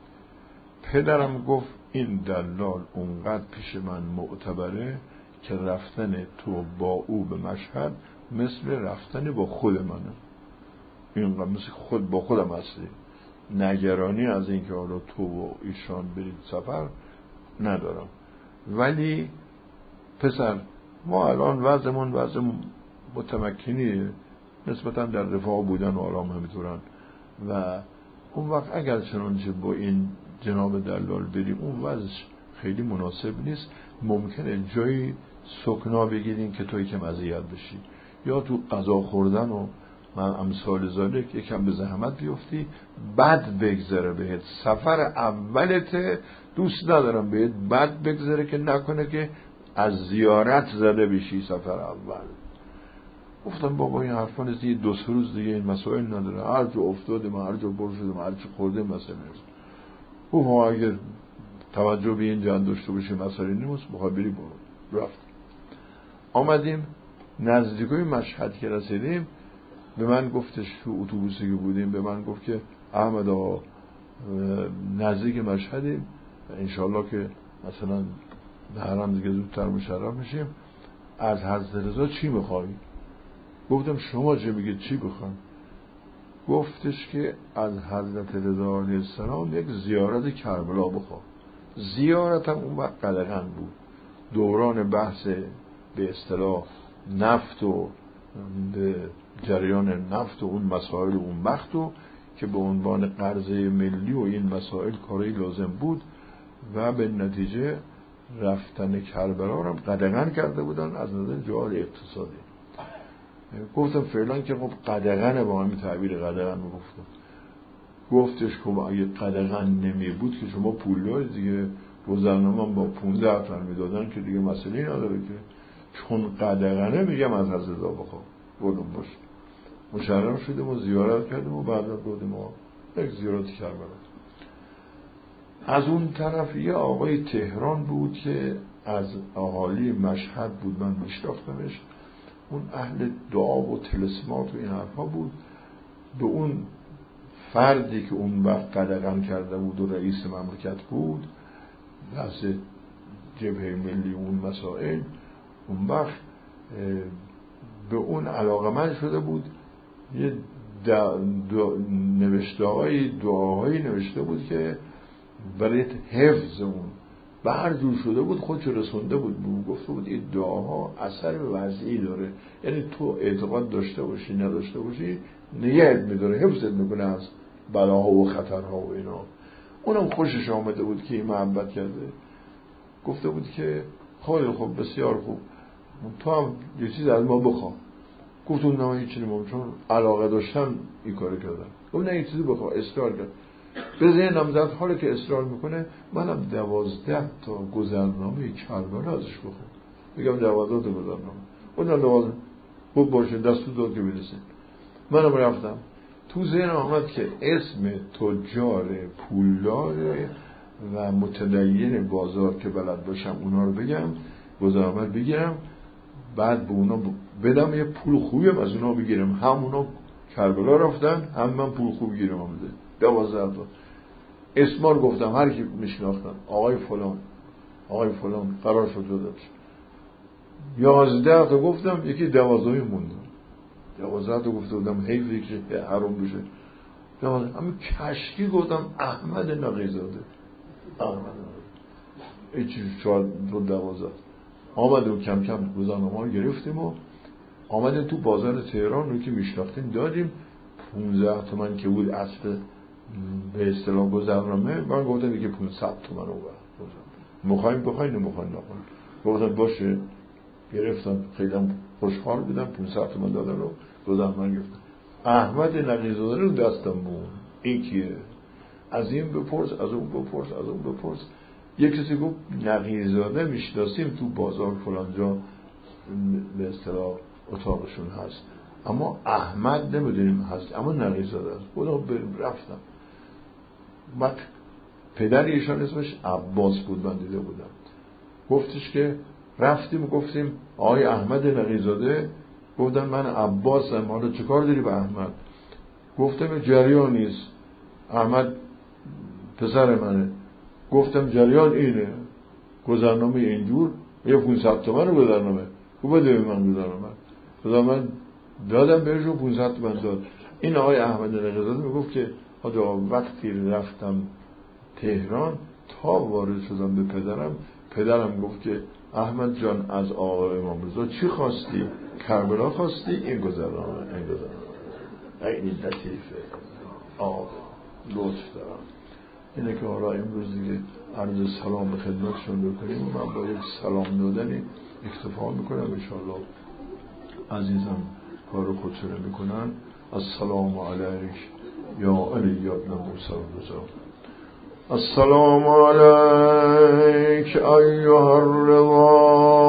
S1: پدرم گفت این دلال اونقدر پیش من معتبره که رفتن تو با او به مشهد مثل رفتن با خود منه، اینقدر مثل خود با خودم هستی، نگرانی از اینکه حالا تو و ایشان برید سفر ندارم. ولی پسر ما الان وضعمون وضع متمکنیه، نسبتا در رفاه بودن و آرام همینطورن و اون وقت اگر چنانچه با این جناب دلال بریم اون وضعش خیلی مناسب نیست، ممکنه جایی سکنا بگیرین که توی کم اذیت بشی یا تو غذا خوردن و من امثال ذالک یکم به زحمت بیفتی، بد بگذره بهت سفر اولت، دوست ندارم بهت بد بگذره که نکنه که از زیارت زده بشی سفر اول. گفتم بابا این حرفا نیست، دو سه روز دیگه این مسائل نداره، هر جا افتاده ما هر جا بر شده ما هر چی خورده مسئله نیست. او ما اگر توجه به این جان داشته باشیم مسئله نیست، بخواه بری برو. رفت آمدیم نزدیکای مشهد که رسیدیم به من گفتش تو اتوبوسی که بودیم به من گفت که احمد آقا نزدیک مشهدیم انشالله که مثلا به حرم دیگه زودتر مشرف میشیم، از حضرت رضا چی میخوایی؟ گفتم شما چه میگید چی بخوام؟ گفتش که از حضرت رضا علیه السلام یک زیارت کربلا بخواه. زیارت هم اون وقت قدغن بود، دوران بحث به اصطلاح نفت و جریان نفت و اون مسائل اون وقت و که به عنوان قرضه ملی و این مسائل کاری لازم بود و به نتیجه رفتن کربلا رو قدغن کرده بودن از نظر جهاد اقتصادی. گفتم فعلا که خب قدغن با همین تعبیر قدغن میگفتم. گفتش خب اگه قدغن نمی بود که شما پول دارید دیگه، گذرنامه با پونزده افر میدادن که دیگه مسئله نداره که، چون قدغنه میگم از حضرت بخواه بودم باش. مشرف شدیم و زیارت کردیم و بعد بودیم و یک زیارت کربلا. از اون طرف یه آقای تهران بود که از اهالی مشهد بود، من میشناختمش، اون اهل دعا و طلسمات و این حرفا بود. به اون فردی که اون وقت قدغن کرده بود و رئیس مملکت بود دست جبهه ملی اون مسائل، اون وقت به اون علاقمند شده بود، یه نوشته های دعاهایی نوشته بود که برای حفظ اون برجور شده بود، خودشو رسونده بود بود گفته بود این دعاها اثر وضعی داره، یعنی تو اعتقاد داشته باشی نداشته باشی نگهت میداره، حفظت میکنه از بلاها و خطرها و اینا. اونم خوشش آمده بود که این محبت کرده، گفته بود که خیلی خوب بسیار خوب تو هم یه چیز از ما بخواه. گفتم نه هیچ چیزی مهم، چون علاقه داشتم این کارو کردم. گفت نه یه چیزی بخواه، اصرار کرد. به ذهنم زد حالا که اصرار میکنه منم دوازده تا گذرنامه کربلا ازش بخوام، بگم دوازده تا گذرنامه. اونم دوازده خوب باشه، دستو داد که برسه. منم رفتم، تو ذهنم آمد که اسم تجار پولدار و متدین بازار که بلد باشم اونا رو بگم، گذرنامه بگیرم، بعد به اونا بدم یه پول خوبی از اونا بگیرم، هم اونا کربلا رفتن هم من پول خوب بگیرم. آمده دوازده تا اسما رو گفتم، هر کی میشناختم آقای فلان آقای فلان قرار شد داده بشه. یازده تا گفتم، یکی دوازدهی موندم. دوازده تا گفته بودم حیفی که حرام بشه. دوازده همین کشکی گفتم احمد نقیزاده احمد نقیزاده ای چیز چهار دو دوازده. آمدیم کم کم گذرنامه رو گرفتیم و آمدیم تو بازار تهران رو که میشناختیم دادیم. پونزده تومن که بود اصل به اصطلاح گذرنامه، من گفتم که پونصد تومن رو میخوایم بخوایم نمیخوایم نخوایم. گفتم باشه، گرفتم، خیلی خوشحال بودم، پونصد تومن دادن رو گذرنامه گرفتم. احمد نقیزاده رو دستم بود، این کیه؟ از این بپرس از اون بپرس از اون بپرس. یک کسی گفت نقیزاده میشناسیم تو بازار فلانجا به اصطلاح اتاقشون هست. اما احمد نمیدونیم هست، اما نقی‌زاده است. خدا بریم. رفتم بعد پدر ایشان اسمش عباس بود، من دیده بودم. گفتش که رفتیم و گفتیم آقای احمد نقی‌زاده. گفتن من عباسم، حالا چه کار داری به احمد؟ گفتم جریان نیست، احمد پسر منه. گفتم جریان اینه، گذرنامه اینجور یه پونصد تومن رو گذرنامه خوب بده به من گذرنامه. خدا من دادم بهش و پونصد تومن داد. این آقای احمد نقی‌زاده میگفت که آجا وقتی رفتم تهران تا وارد شدم به پدرم، پدرم گفت که احمد جان از آقا امام رضا چی خواستی؟ کربلا خواستی؟ این گذرنامه این گذرنامه این لطیفه. آه لطف دارم. اینه که حالا امروز دیگه عرض سلام به خدمتشون بکنیم و من با یک سلام دادنی اکتفا میکنم. انشاءالله عزیزم کار خودشونه میکنن. السلام علیک یا علی ابن موسی الرضا. السلام علیک ایها الرضا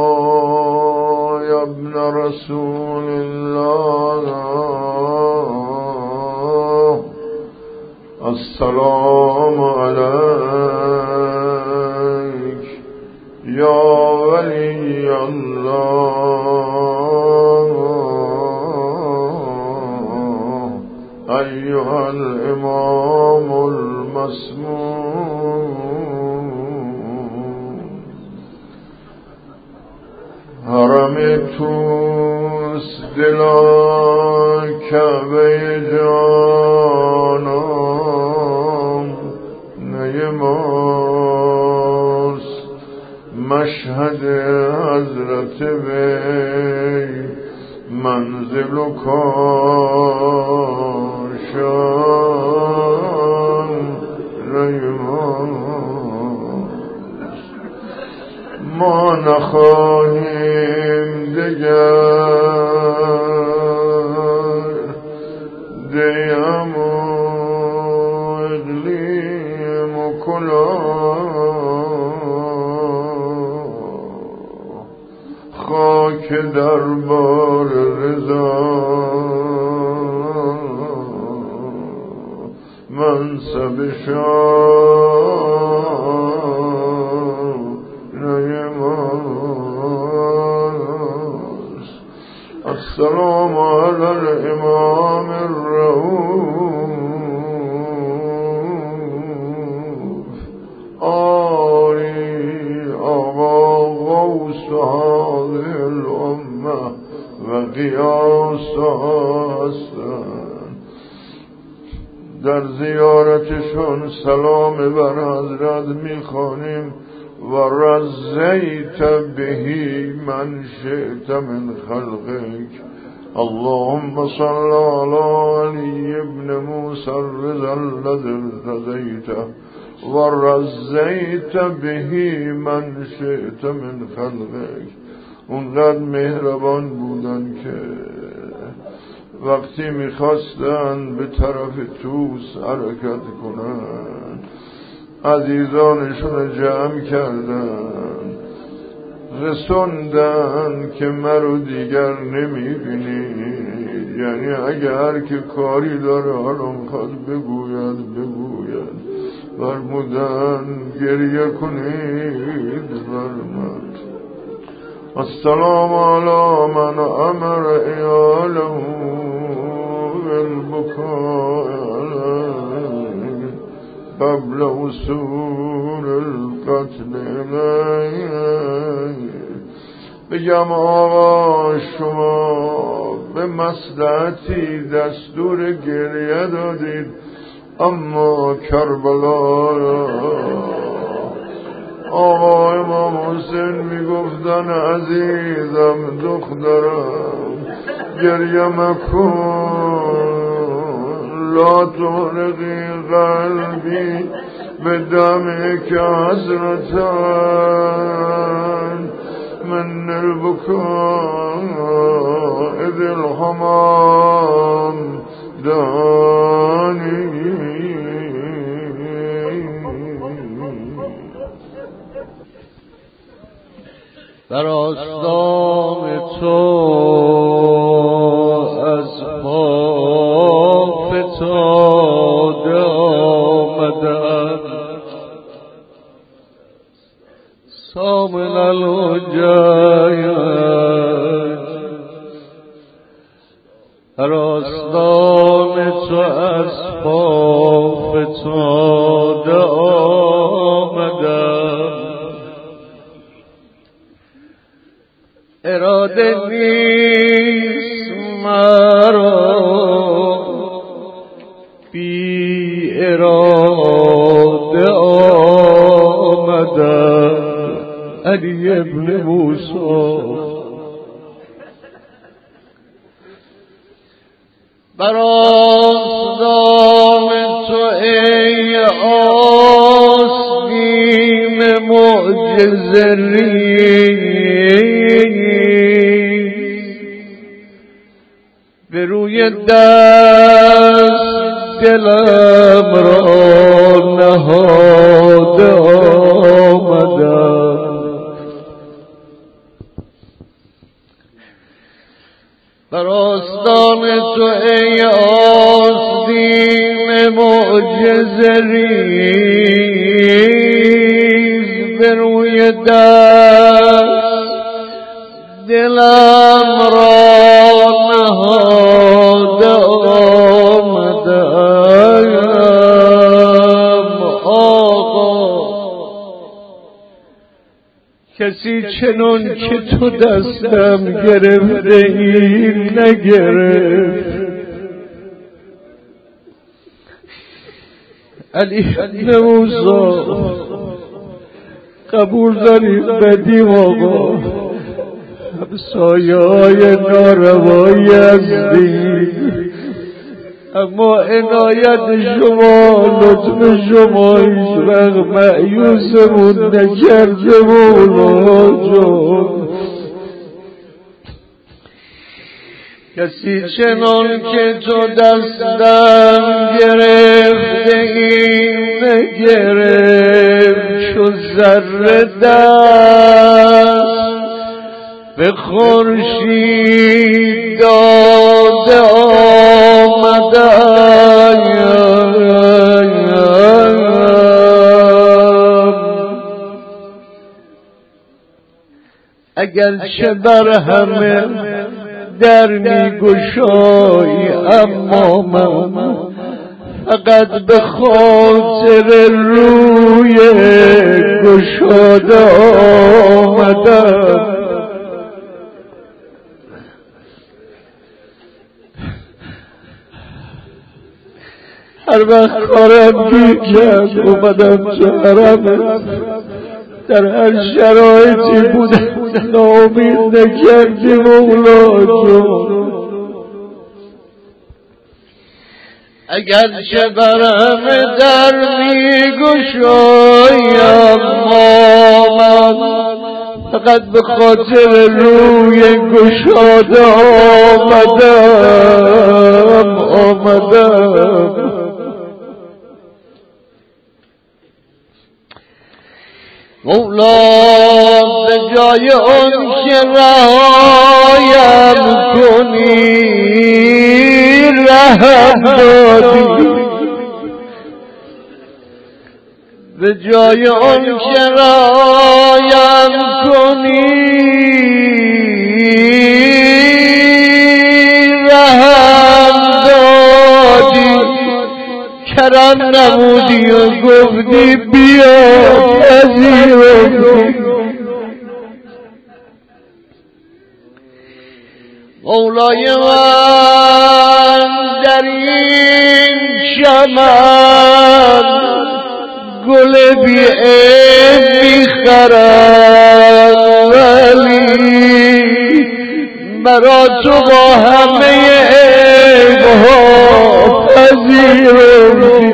S1: یا ابن رسول الله. السلام علیک یا ولی الله ایها الامام المسموم. حرم توس دلا کعبه جانم نیماست. مشهد حضرت وی منزل و کاشان نیماست. ما نخواهیم دگر دیم و اقلیم و کلاه خاک دربار رضا منصب شاه نیماست. السلام علی الامام الرؤوف آری آقا غوث هذه الامه و قیاس هستند. در زیارتشون سلام بر حضرت میخوانیم و رضیت بهی من شئت من خلقک. اللهم صل علی علی ابن موسی الرضا الذی ارتضیته و رضیت بهی من شئت من خلقک. اونقدر مهربان بودن که وقتی میخواستن به طرف توس حرکت کنن عزیزانشون جمع کردن، رسوندن که مرو دیگر نمیبینی. یعنی اگر که کاری داره حالا میخواد بگوید بگوید. فرمودن گریه کنید فرمود. السلام علی من امر ایاله بالبکاء قبل وصول القتل الیه. بگم آقا شما به مصلحتی دستور گریه دادید، اما کربلا آقا امام حسین میگفتن عزیزم دخترم گریه مکن، لا تغرقی قلبی به دمی که حسرتن من البکاء اذ الحمام دانی.
S2: در آستان تو از اراده نیست مرا بی اراده آمدم علی ابن موسی بر آستان تو ای آستین معجزه ریز به روی دست دلم را نهاده آمدم بر آستان تو ای آستین معجزه ریز به روی دست دلم را نهاده آمدم آقا کسی چنان که تو دستم گرفته این نگرفت علی ابن موسی قبول داری بدیم آقا همسایه های ناروایی هستیم اما عنایت شما لطف شما هیچ وقت مأیوسمون نکرده مولا جان کسی چنان که تو دستم گرفته این نگرفت چو ذره دست به خورشید داده آمدم اگرچه بر همه در میگشایی اما من فقط به خاطر روی گشاده آمدم هر وقت کارم گیر کرد اومدم تو حرمت در هر شرایطی بودم ناامید نکردی مولا جان اگرچه برم در میگشایم اما من فقط به خاطر روی گشاده آمدم آمدم مولا به جای اون که رهایم کنی رحم دادی به جای اون که رهایم کنی رحم دادی کرم نمودی و گفتی بیا پذیرفتی مولای من در این چمن گل بی عیب میخرد ولی مرا تو با همه عیبها پذیرفتی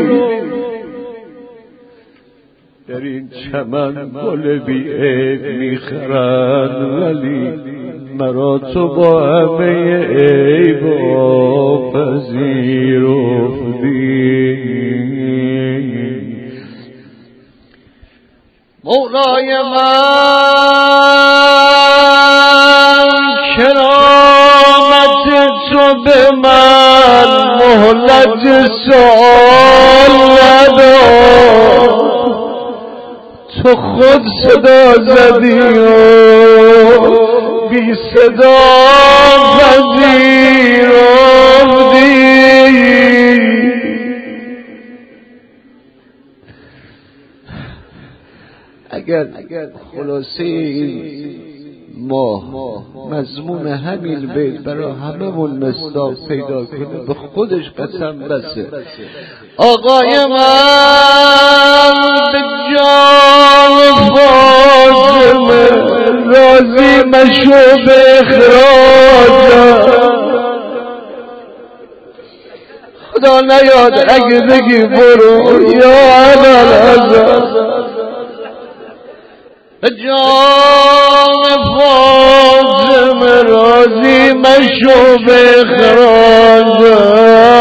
S2: در این چمن گل بی عیب میخرد ولی مرا تو با همه عیبها پذیرفتی مولای من کرامت تو به من مهلت سؤال نداد تو خود صدا زدی و بی صدا پذیرفتی اگر خلاصه ماه مضمون همین بیت برای همه من مصداق پیدا کنه به خودش قسم بسه. آقای من به جان فاطمه راضی مشو به اخراجم، خدا نیاد اگه بگی برو یا ابوالحسن به جان فاطمه راضی مشو به اخراجم،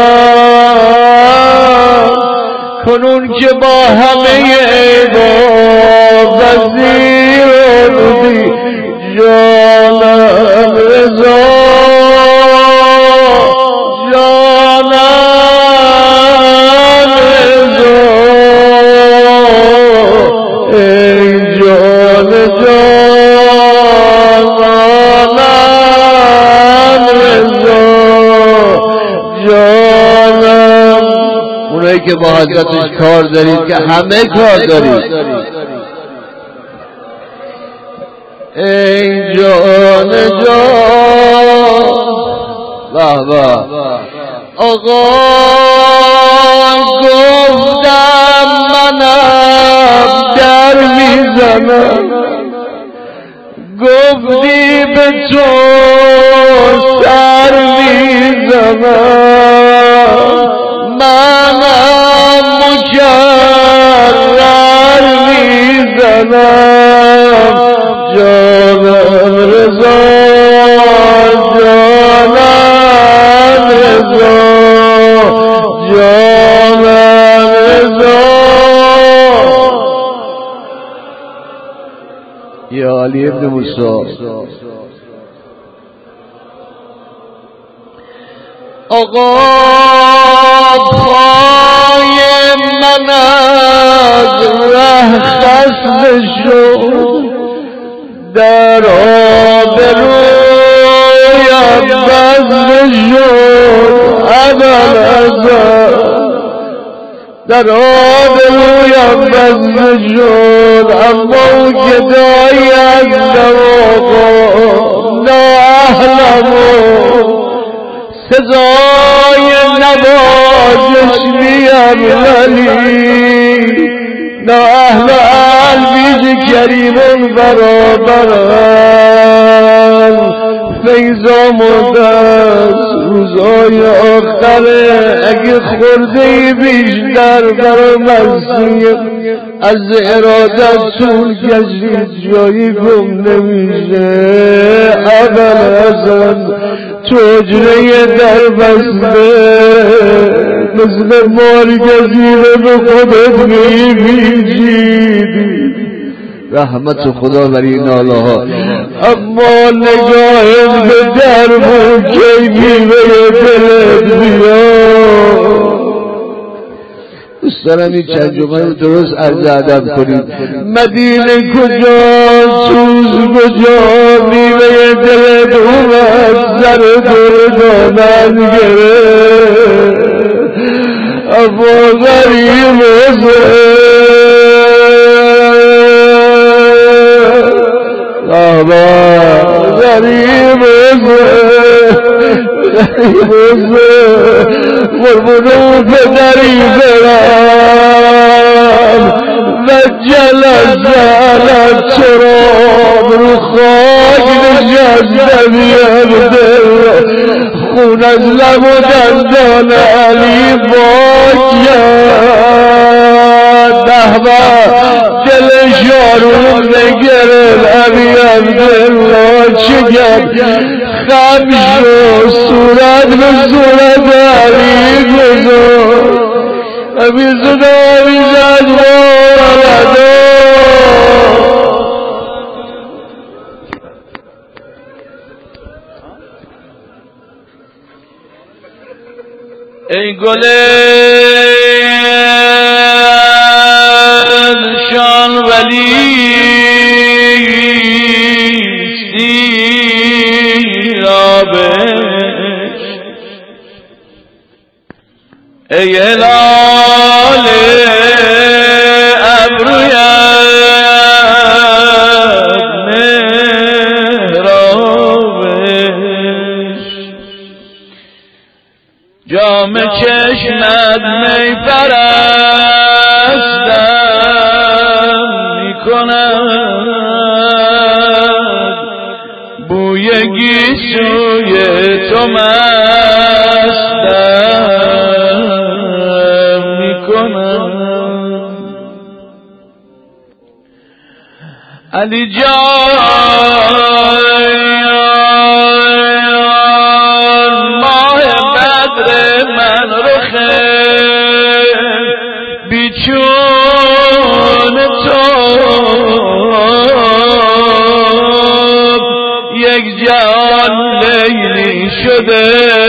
S2: کنون که با همه عیبا وزیر بودی جانم رضا، جانم رضا ای جان جانم رضا جانم. اونایی که با حضرتش کار دارید که همه کار دارید، ای جان جان واه واه. آقا گفتم منم در میزنم، گفتی به تو سر میزنم، منم مکرر میزنم جانم رضا جانم رضا جانم رضا. یا علی ابن موسی. آقا پای من از ره خسته شد، در آبرویم بسته شد ابوالحسن، در آبرویم بسته شد، اما گدایی از آقا نااهلم سزای نوازش میم ولی نا اهل البیج کریمون برابرن، فیضا مدست روزای آخره اگه خورده بیشتر برا مسیح از ارادت طول کشید جایی گم نمیشه ابوالحسن، تو حجره در بسته مثل مار گزیره به خودت میبیجیدی، رحمت خدا بر این آلاها، اما نگاهت به درمون کی میوه دلت بیاد. دوست دارم این چند جمعه رو درست عرض ادب کنید. مدینه کجا سوز کجا میوه دلت اومد سر دردانت گرفت، اما غریب آبا غریب غریب قربونو پدری برم و جلزلت چراب رو خاک نشستمیم دل، خون از لب و دندان علی باید دهبه دل شارون نگرد علی عبدالله چگم خم شو صورت به صورت علی گذار ابی صدا بی زد والده. ای گل شان ولی سیرابش، ای هلال ابرویت جام چشمت می پرستم میکند بوی گیسوی تو مستم میکند علی جان ماه بدر من رخه بیچون تو یک جان لیلی شده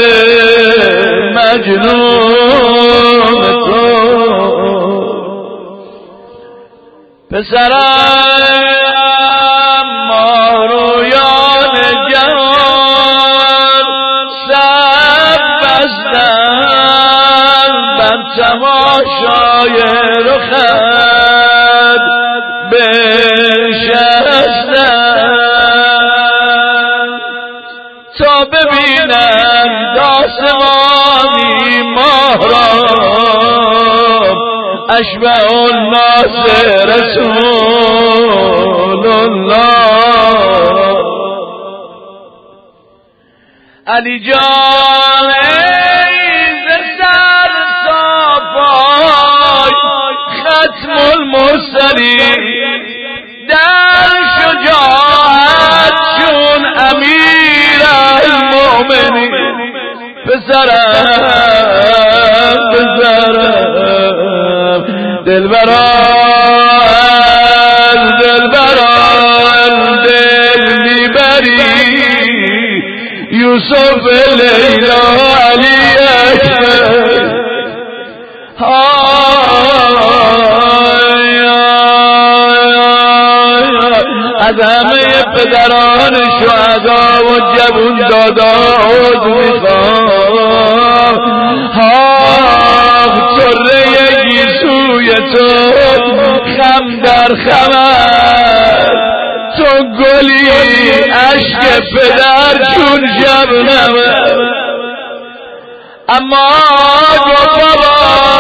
S2: مجنون تو پسرم مارویان جهان سب بستن بر تماشای رخت بنشستن تا ببینم داسمانی ماه را اشبه الناس رسول الله علی جان ای ز سر تا پای ختم المرسلین در شجاعت چون امیر المؤمنین پسرم پسرم دلبران دلبران دل میبری یوسف لیلا علی اکبر از همه پدران شهدا و جوون دادا عود میخوام ها چره گیسوی تو خم در خمر تو گلی عشق پدر چون شبنمه اما گو بابا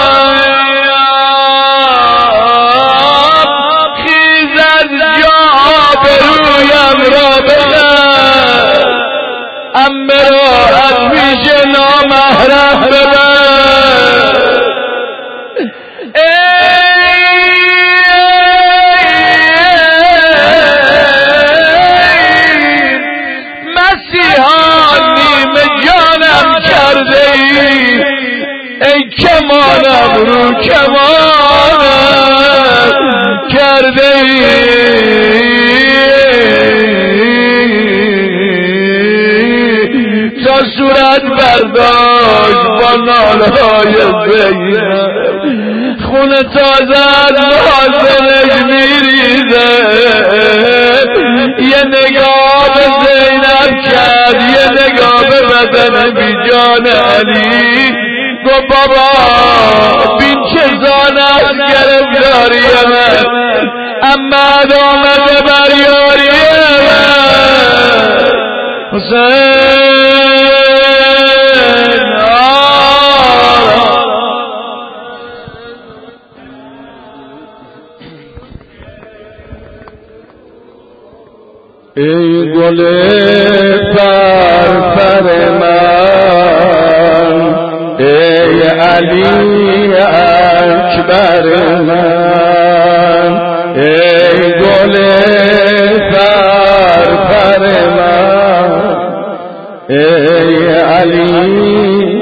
S2: خیزد جا برویم را بخر امه را از پیش نامحرم ببر ای کمانم رو کمانم کرده ای تا صورت برداشت با نالهای زینب خون تازه از نازنش میریزه یه نگاه به زینب کرد یه نگاه به بدن بی جان علی گو بابا بین چه زان است گرفتاری من احمد آمده بر یاری من حسین ای گل پرپر من ای علی اکبر من ای گل پرپر من ای علی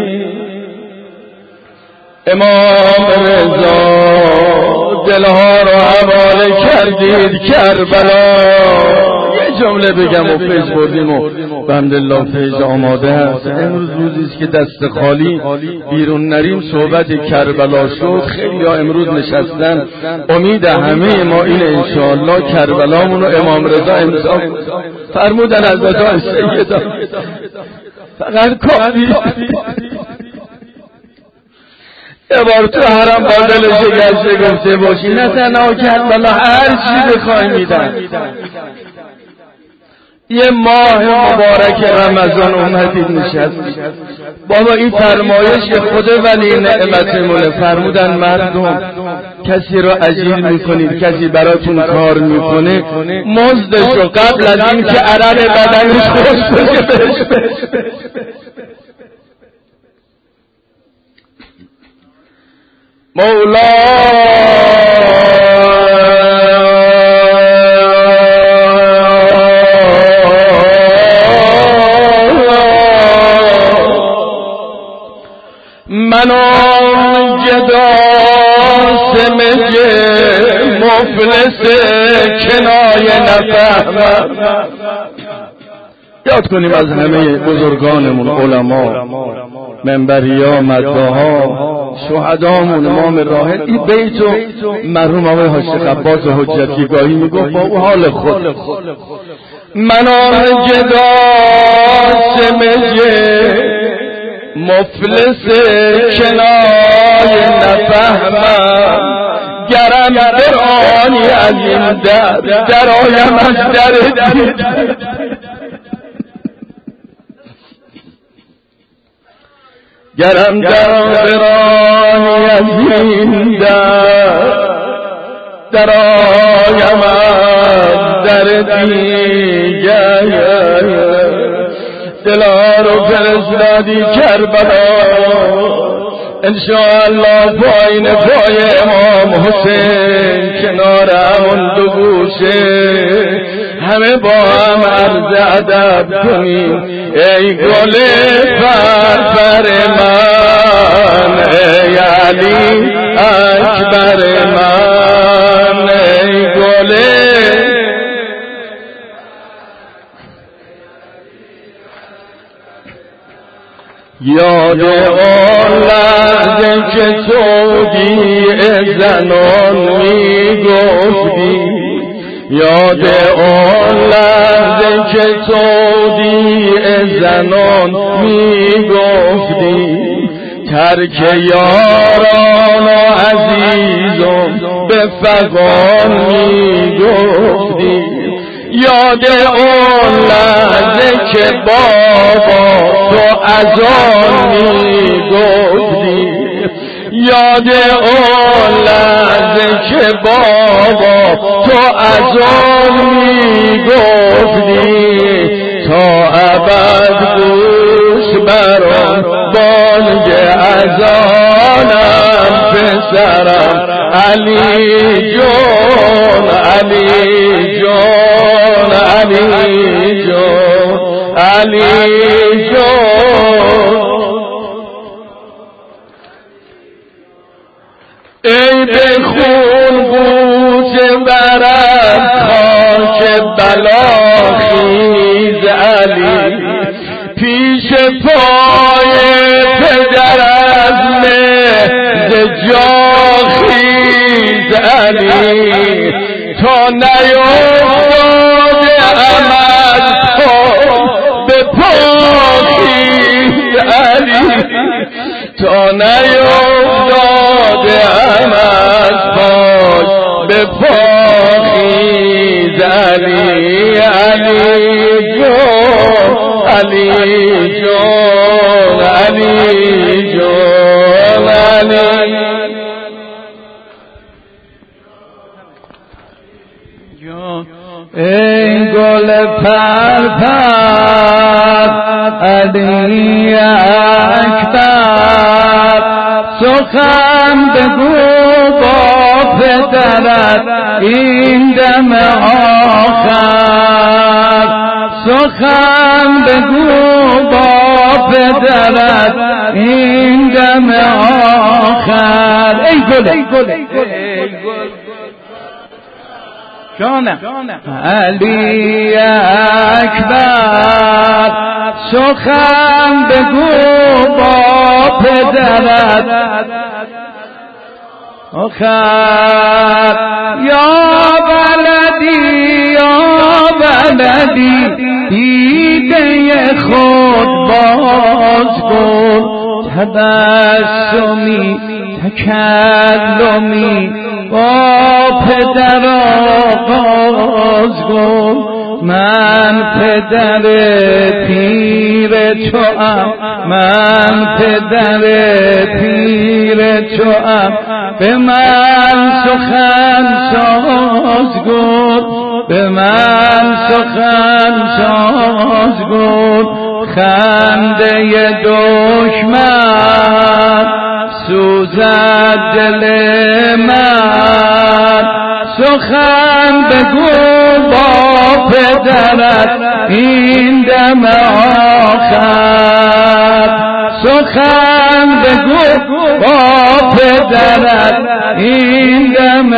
S2: امام رضا دلها را حواله کردید کربلا جمله بگم و فیض بردیم و بحمدالله فیض آماده است. امروز روزی است که دست خالی بیرون نریم. صحبت کربلا شد، خیلی ها امروز نشستن، امید همه ما این انشاءالله کربلامون و امام رضا امضا فرمودن از ادای سیدا فقط کافی یه بار تو حرم با دل شکسته گفته باشی نه تنها کربلا هر چی بخوای میدن. یه ماه مبارک رمضان اومدید نشست بابا این فرمایش خود ولی نعمتمونه فرمودن مردم کسی رو اجیر میکنید کسی براتون کار میکنه مزدشو قبل از این که عرق بدنش خوش بشه بشه مولا من آن گدا سمج مفلس کنایه نفهمم. یاد کنیم از همه بزرگانمون علما منبریا مدعاها شهدامون امام راحل این بیتو مرحوم آقای حاج عباس حجتی گاهی میگفت با حال خود من آن گدا سمج مفلس کنایه نفهمم گرم برانی از این در درایم از در دید گرم درم برانی از این در درایم از در دیگر دلا رو فرستادی کربلا انشاءالله پایین پای امام حسین کنار همون دو گوشه همه با هم عرض ادب کنیم ای گل فرفر من ای علی اکبر من ای گل یاد آن لحظه که توبی زنان می گفتی یاد آن لحظه که توبی زنان می گفتی ترک یاران و عزیزم به فغان می گفتی یاد اون لحظه که بابا تو از آن می گفتی یاد اون لحظه که بابا تو از آن می گفتی تا ابد گوش برام بانگ اذانم پسرم علی جون علی جون علی جون علی جون ای به خون بوسه برم خاک بلاخیز علی پیش پای پدر از مهد جاخیز علی تا نیفتاده عمد پا به پاخیز علی تا نیفتاده عمد پا به پاخیز علی علی جون علی جون علی جون علی ای گل پر پر علی اکبر سخن بگو با پدرت این دم آخر سخن بگو با پدرت این دم آخر ای گل ای گل ای گل جانم علی اکبر سخن بگو با پدرت آخر یا بلدی یا بلدی دیده خود باز کن تبسمی تکلمی با پدر آغاز کن من پدر پیر توام، من پدر پیر توام، به من سخن سازگو، به من سخن سازگو، خنده دشمن سوزد دل من، سخن بگو با پدرت این دم آخر، سخن بگو با پدرت این دم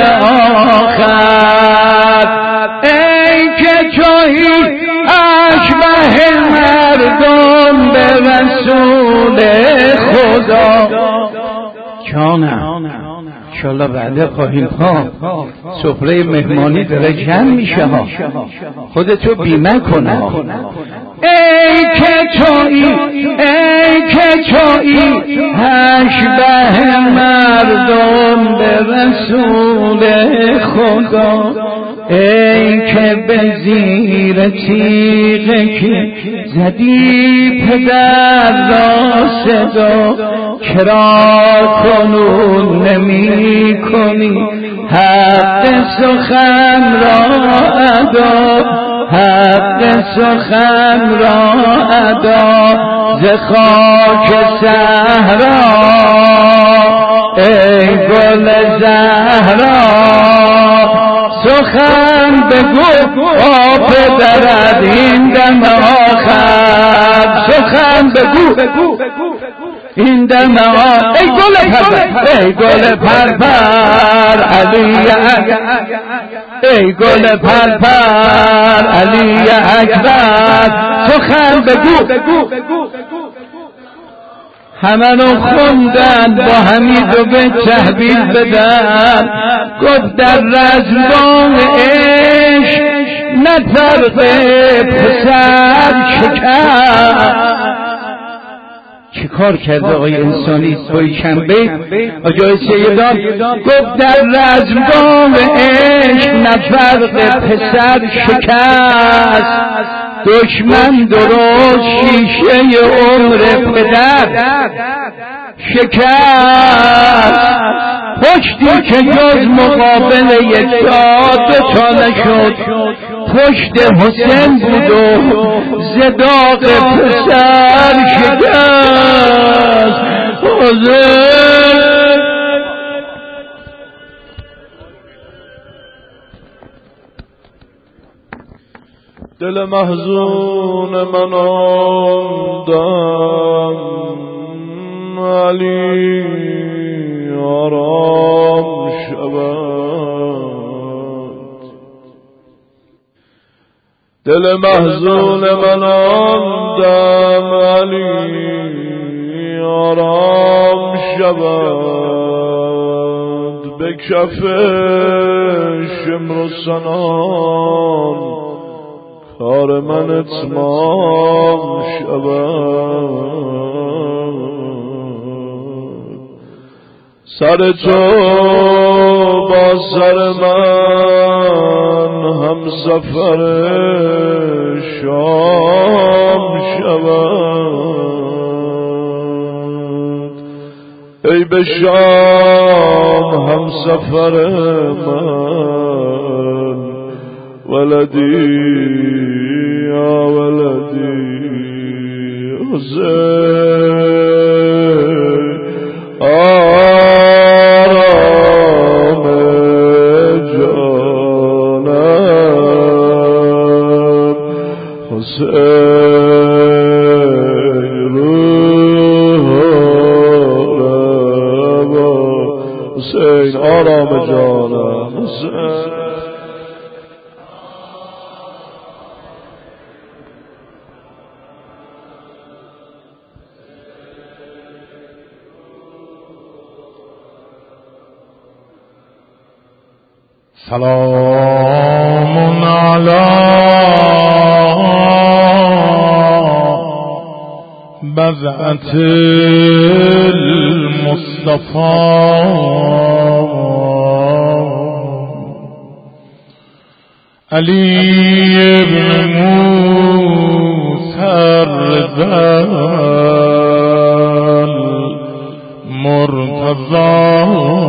S2: آخر. ای که تویی اشبه مردم به رسول خدا، جانم انشالله بعده خواهیم ها سفره مهمانی داره جمع میشه ها، خودتو بیمه کنه. ای که تویی، ای که تویی اشبه مردم به رسول خدا، ای که به زیر تیغ که زدی پدر را صدا، چرا کنون نمی کنی حق سخن را ادا، حق سخن را ادا ز خاک صحرا. ای گل زهرا سخن بگو با پدرت این دم آخر، سخن بگو این دم آخر. ای گل پرپر، ای گل پرپر علی اکبر، ای گل پرپر علی اکبر، سخن بگو. همه رو خوندن با حمید و به تحویل بدن، گفت در رزمگاه عشق نفرق پسر شکر. چه کار کرده آقای انسانی توی شنبه آجای سیدان؟ گفت در رزمگاه عشق نفرق پسر شکست، دشمن درست شیشه عمر پدر شکست. پشتی که جز مقابل یک داد تا نشد، پشت حسین بود و زداق پسر شکست. حسین
S1: دل محزون من آمدم علی آرام شود، دل محزون من آمدم علی آرام شود، به کف شمر و سنان کار من اتمام شود. سر تو با سر من هم سفر شام شود، ای به شام هم سفر من ولدی یا ولدی حسین آرام جانم، حسین روح روا، حسین آرام جانم، حسین
S3: سلام علی بضعة المصطفى علی ابن موسی الرضا مرتضی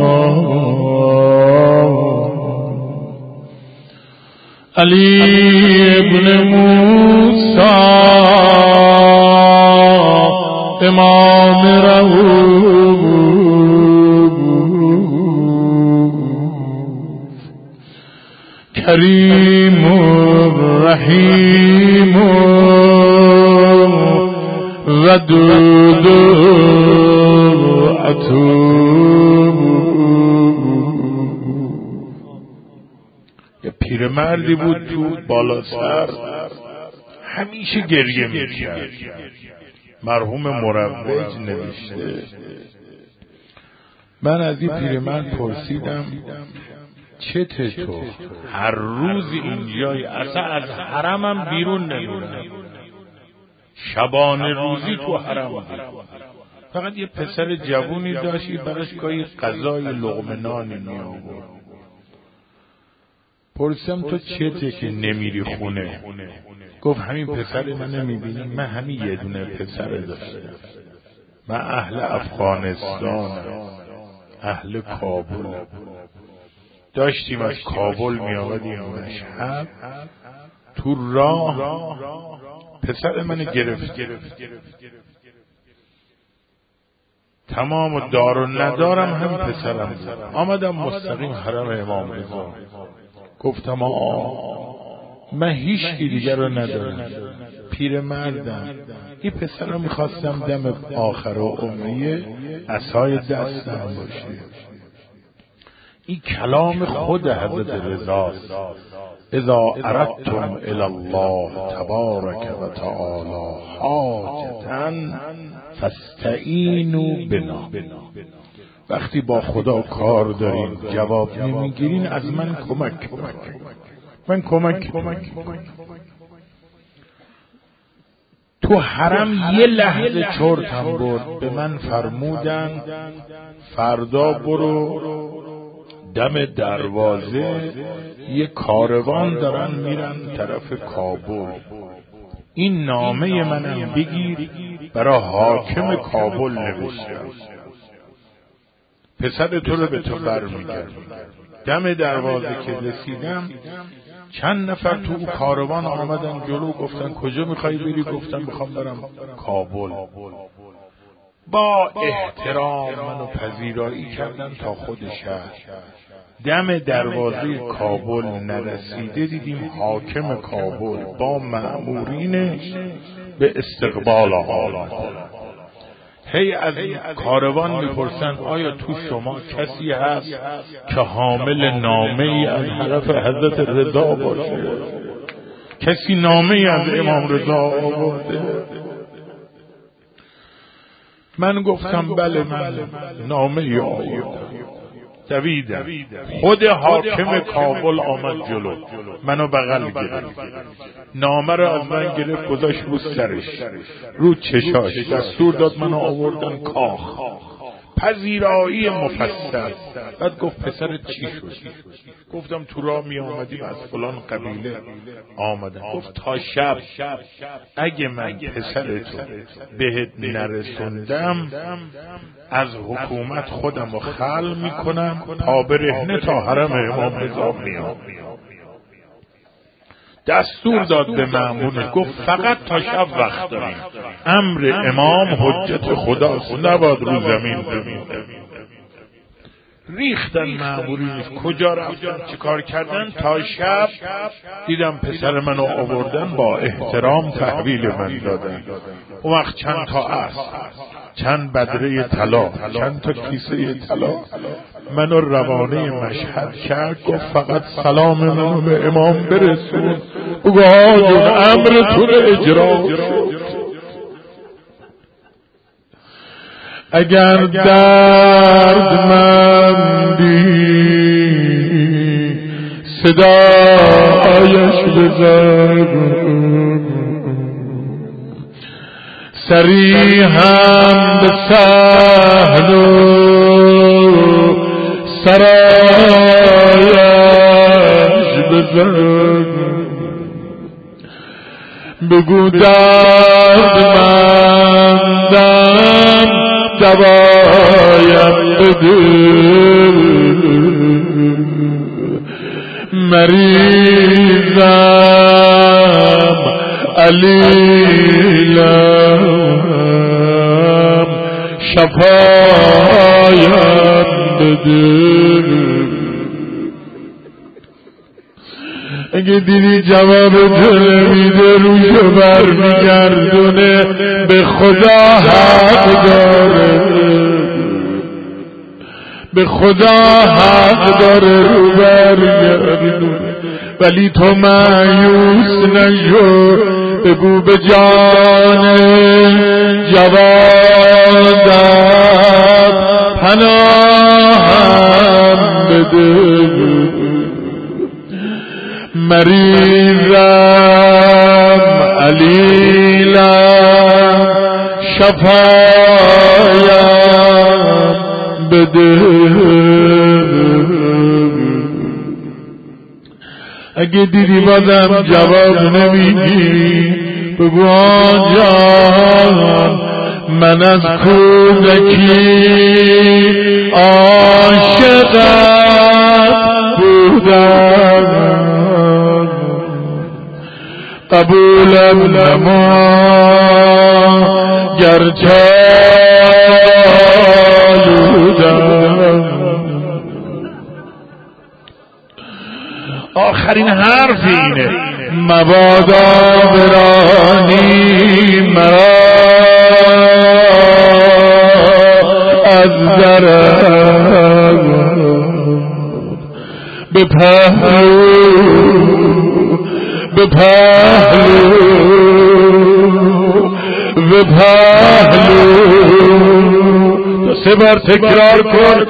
S3: علی ابن موسی امام رؤوف کریم رحیم ودود عتوب.
S1: یه پیرمردی بود تو بالا سر همیشه گریه میکرد. مرحوم مروج نوشته من از این پیرمرد پرسیدم چته تو هر روز اینجایی، اصلا از حرمم بیرون نمیرم، شبانه روزی تو حرم بود، فقط یه پسر جوونی داشتی براش گاهی غذای لقمه نانی می آورد. پرسیدم تو چته که نمیری خونه؟ گفت همین پسر من نمیبینی؟ من همین یه دونه پسر داشتم. من اهل افغانستان، اهل کابل، داشتیم از کابل می آمدیم مشهد، تو راه پسر من گرفت، تمام دار و ندارم هم پسرم بود. آمدم مستقیم حرم امام رضا، گفتم آه من هیچ کی دیگر رو ندارم، پیر مردم، این پسر رو میخواستم دم آخر و عمریه عصای دستم باشه. این کلام خود حضرت رضاست. اذا اردتم الی الله تبارک و تعالی حاجتا فاستعینوا بنا. وقتی با خدا کار دارین جواب نمیگیرین از من کمک من کمک تو حرم یه لحظه چرتم برد، به من فرمودن فردا برو دم دروازه، یه کاروان دارن میرن طرف کابل، این نامه منم بگیر برای حاکم کابل نوشتم، پسر تو رو به تو برمیگردم. دم دروازه که رسیدم چند نفر تو کاروان آمدن جلو، گفتن کجا میخوای بری؟ گفتم میخوام برم کابل. با احترام منو پذیرایی کردن تا خود شهر. دم دروازه کابل نرسیده دیدیم حاکم کابل با مأمورینش به استقبال آمد. هی از کاروان میپرسن آیا تو شما کسی هست که حامل نامه ای از طرف حضرت رضا باشه؟ کسی نامه ای از امام رضا آورده؟ من گفتم بله من نامه ای آوردم. دویدم، خود حاکم کابل آمد جلو، منو بغل گرفت، نامه رو از من گرفت گذاشت رو سرش، رو چشاش، دستور داد منو آوردن کاخ، پذیرایی مفصل. بعد گفت پسر چی شد؟ گفتم تو راه می آمدیم از فلان قبیله آمدن. گفت تا شب اگه من پسر تو بهت نرسوندم از حکومت خودم رو خلع میکنم، پا برهنه تا حرم امام رضا میام. دستور داد به مأمون، گفت فقط تا شب وقت داریم، امر امام حجت خداست، نباید رو زمین بمونه. ریختن مأمورینش، کجا رفتن چه کار کردن؟ تا شب دیدم پسر منو آوردن، با احترام تحویل من دادن. اون وقت چند تا اسب، چند بدره طلا، چند تا کیسه طلا منو روانه مشهد کرد. گفت فقط سلام منو به امام برسون، بگو آجون امرتون اجرا شد.
S3: اگر دردمندی صدایش بزن، سری هم به سهل و سرایش بزن. بگو دردمندم دوایم بده، مریضم علیلم شفایم بده. اگه دیدی جواب تو نمیده روشو برمیگردونه، به خدا حق داره، به خدا حق داره رو برگردونه. ولی تو مایوس نشو، بگو به جان جوادت پناهم بده، مریضم علیلم شفایم بده. اگه دیدی بازم جواب نمیدی، بگو آنجان من از کودکی عاشقت بودم، قبولم نما گرچه آلودم.
S2: آخرین حرف اینه،
S3: مبادا برانی مرا از درم به پهلو به پهلو به پهلو. سه بار تکرار کن،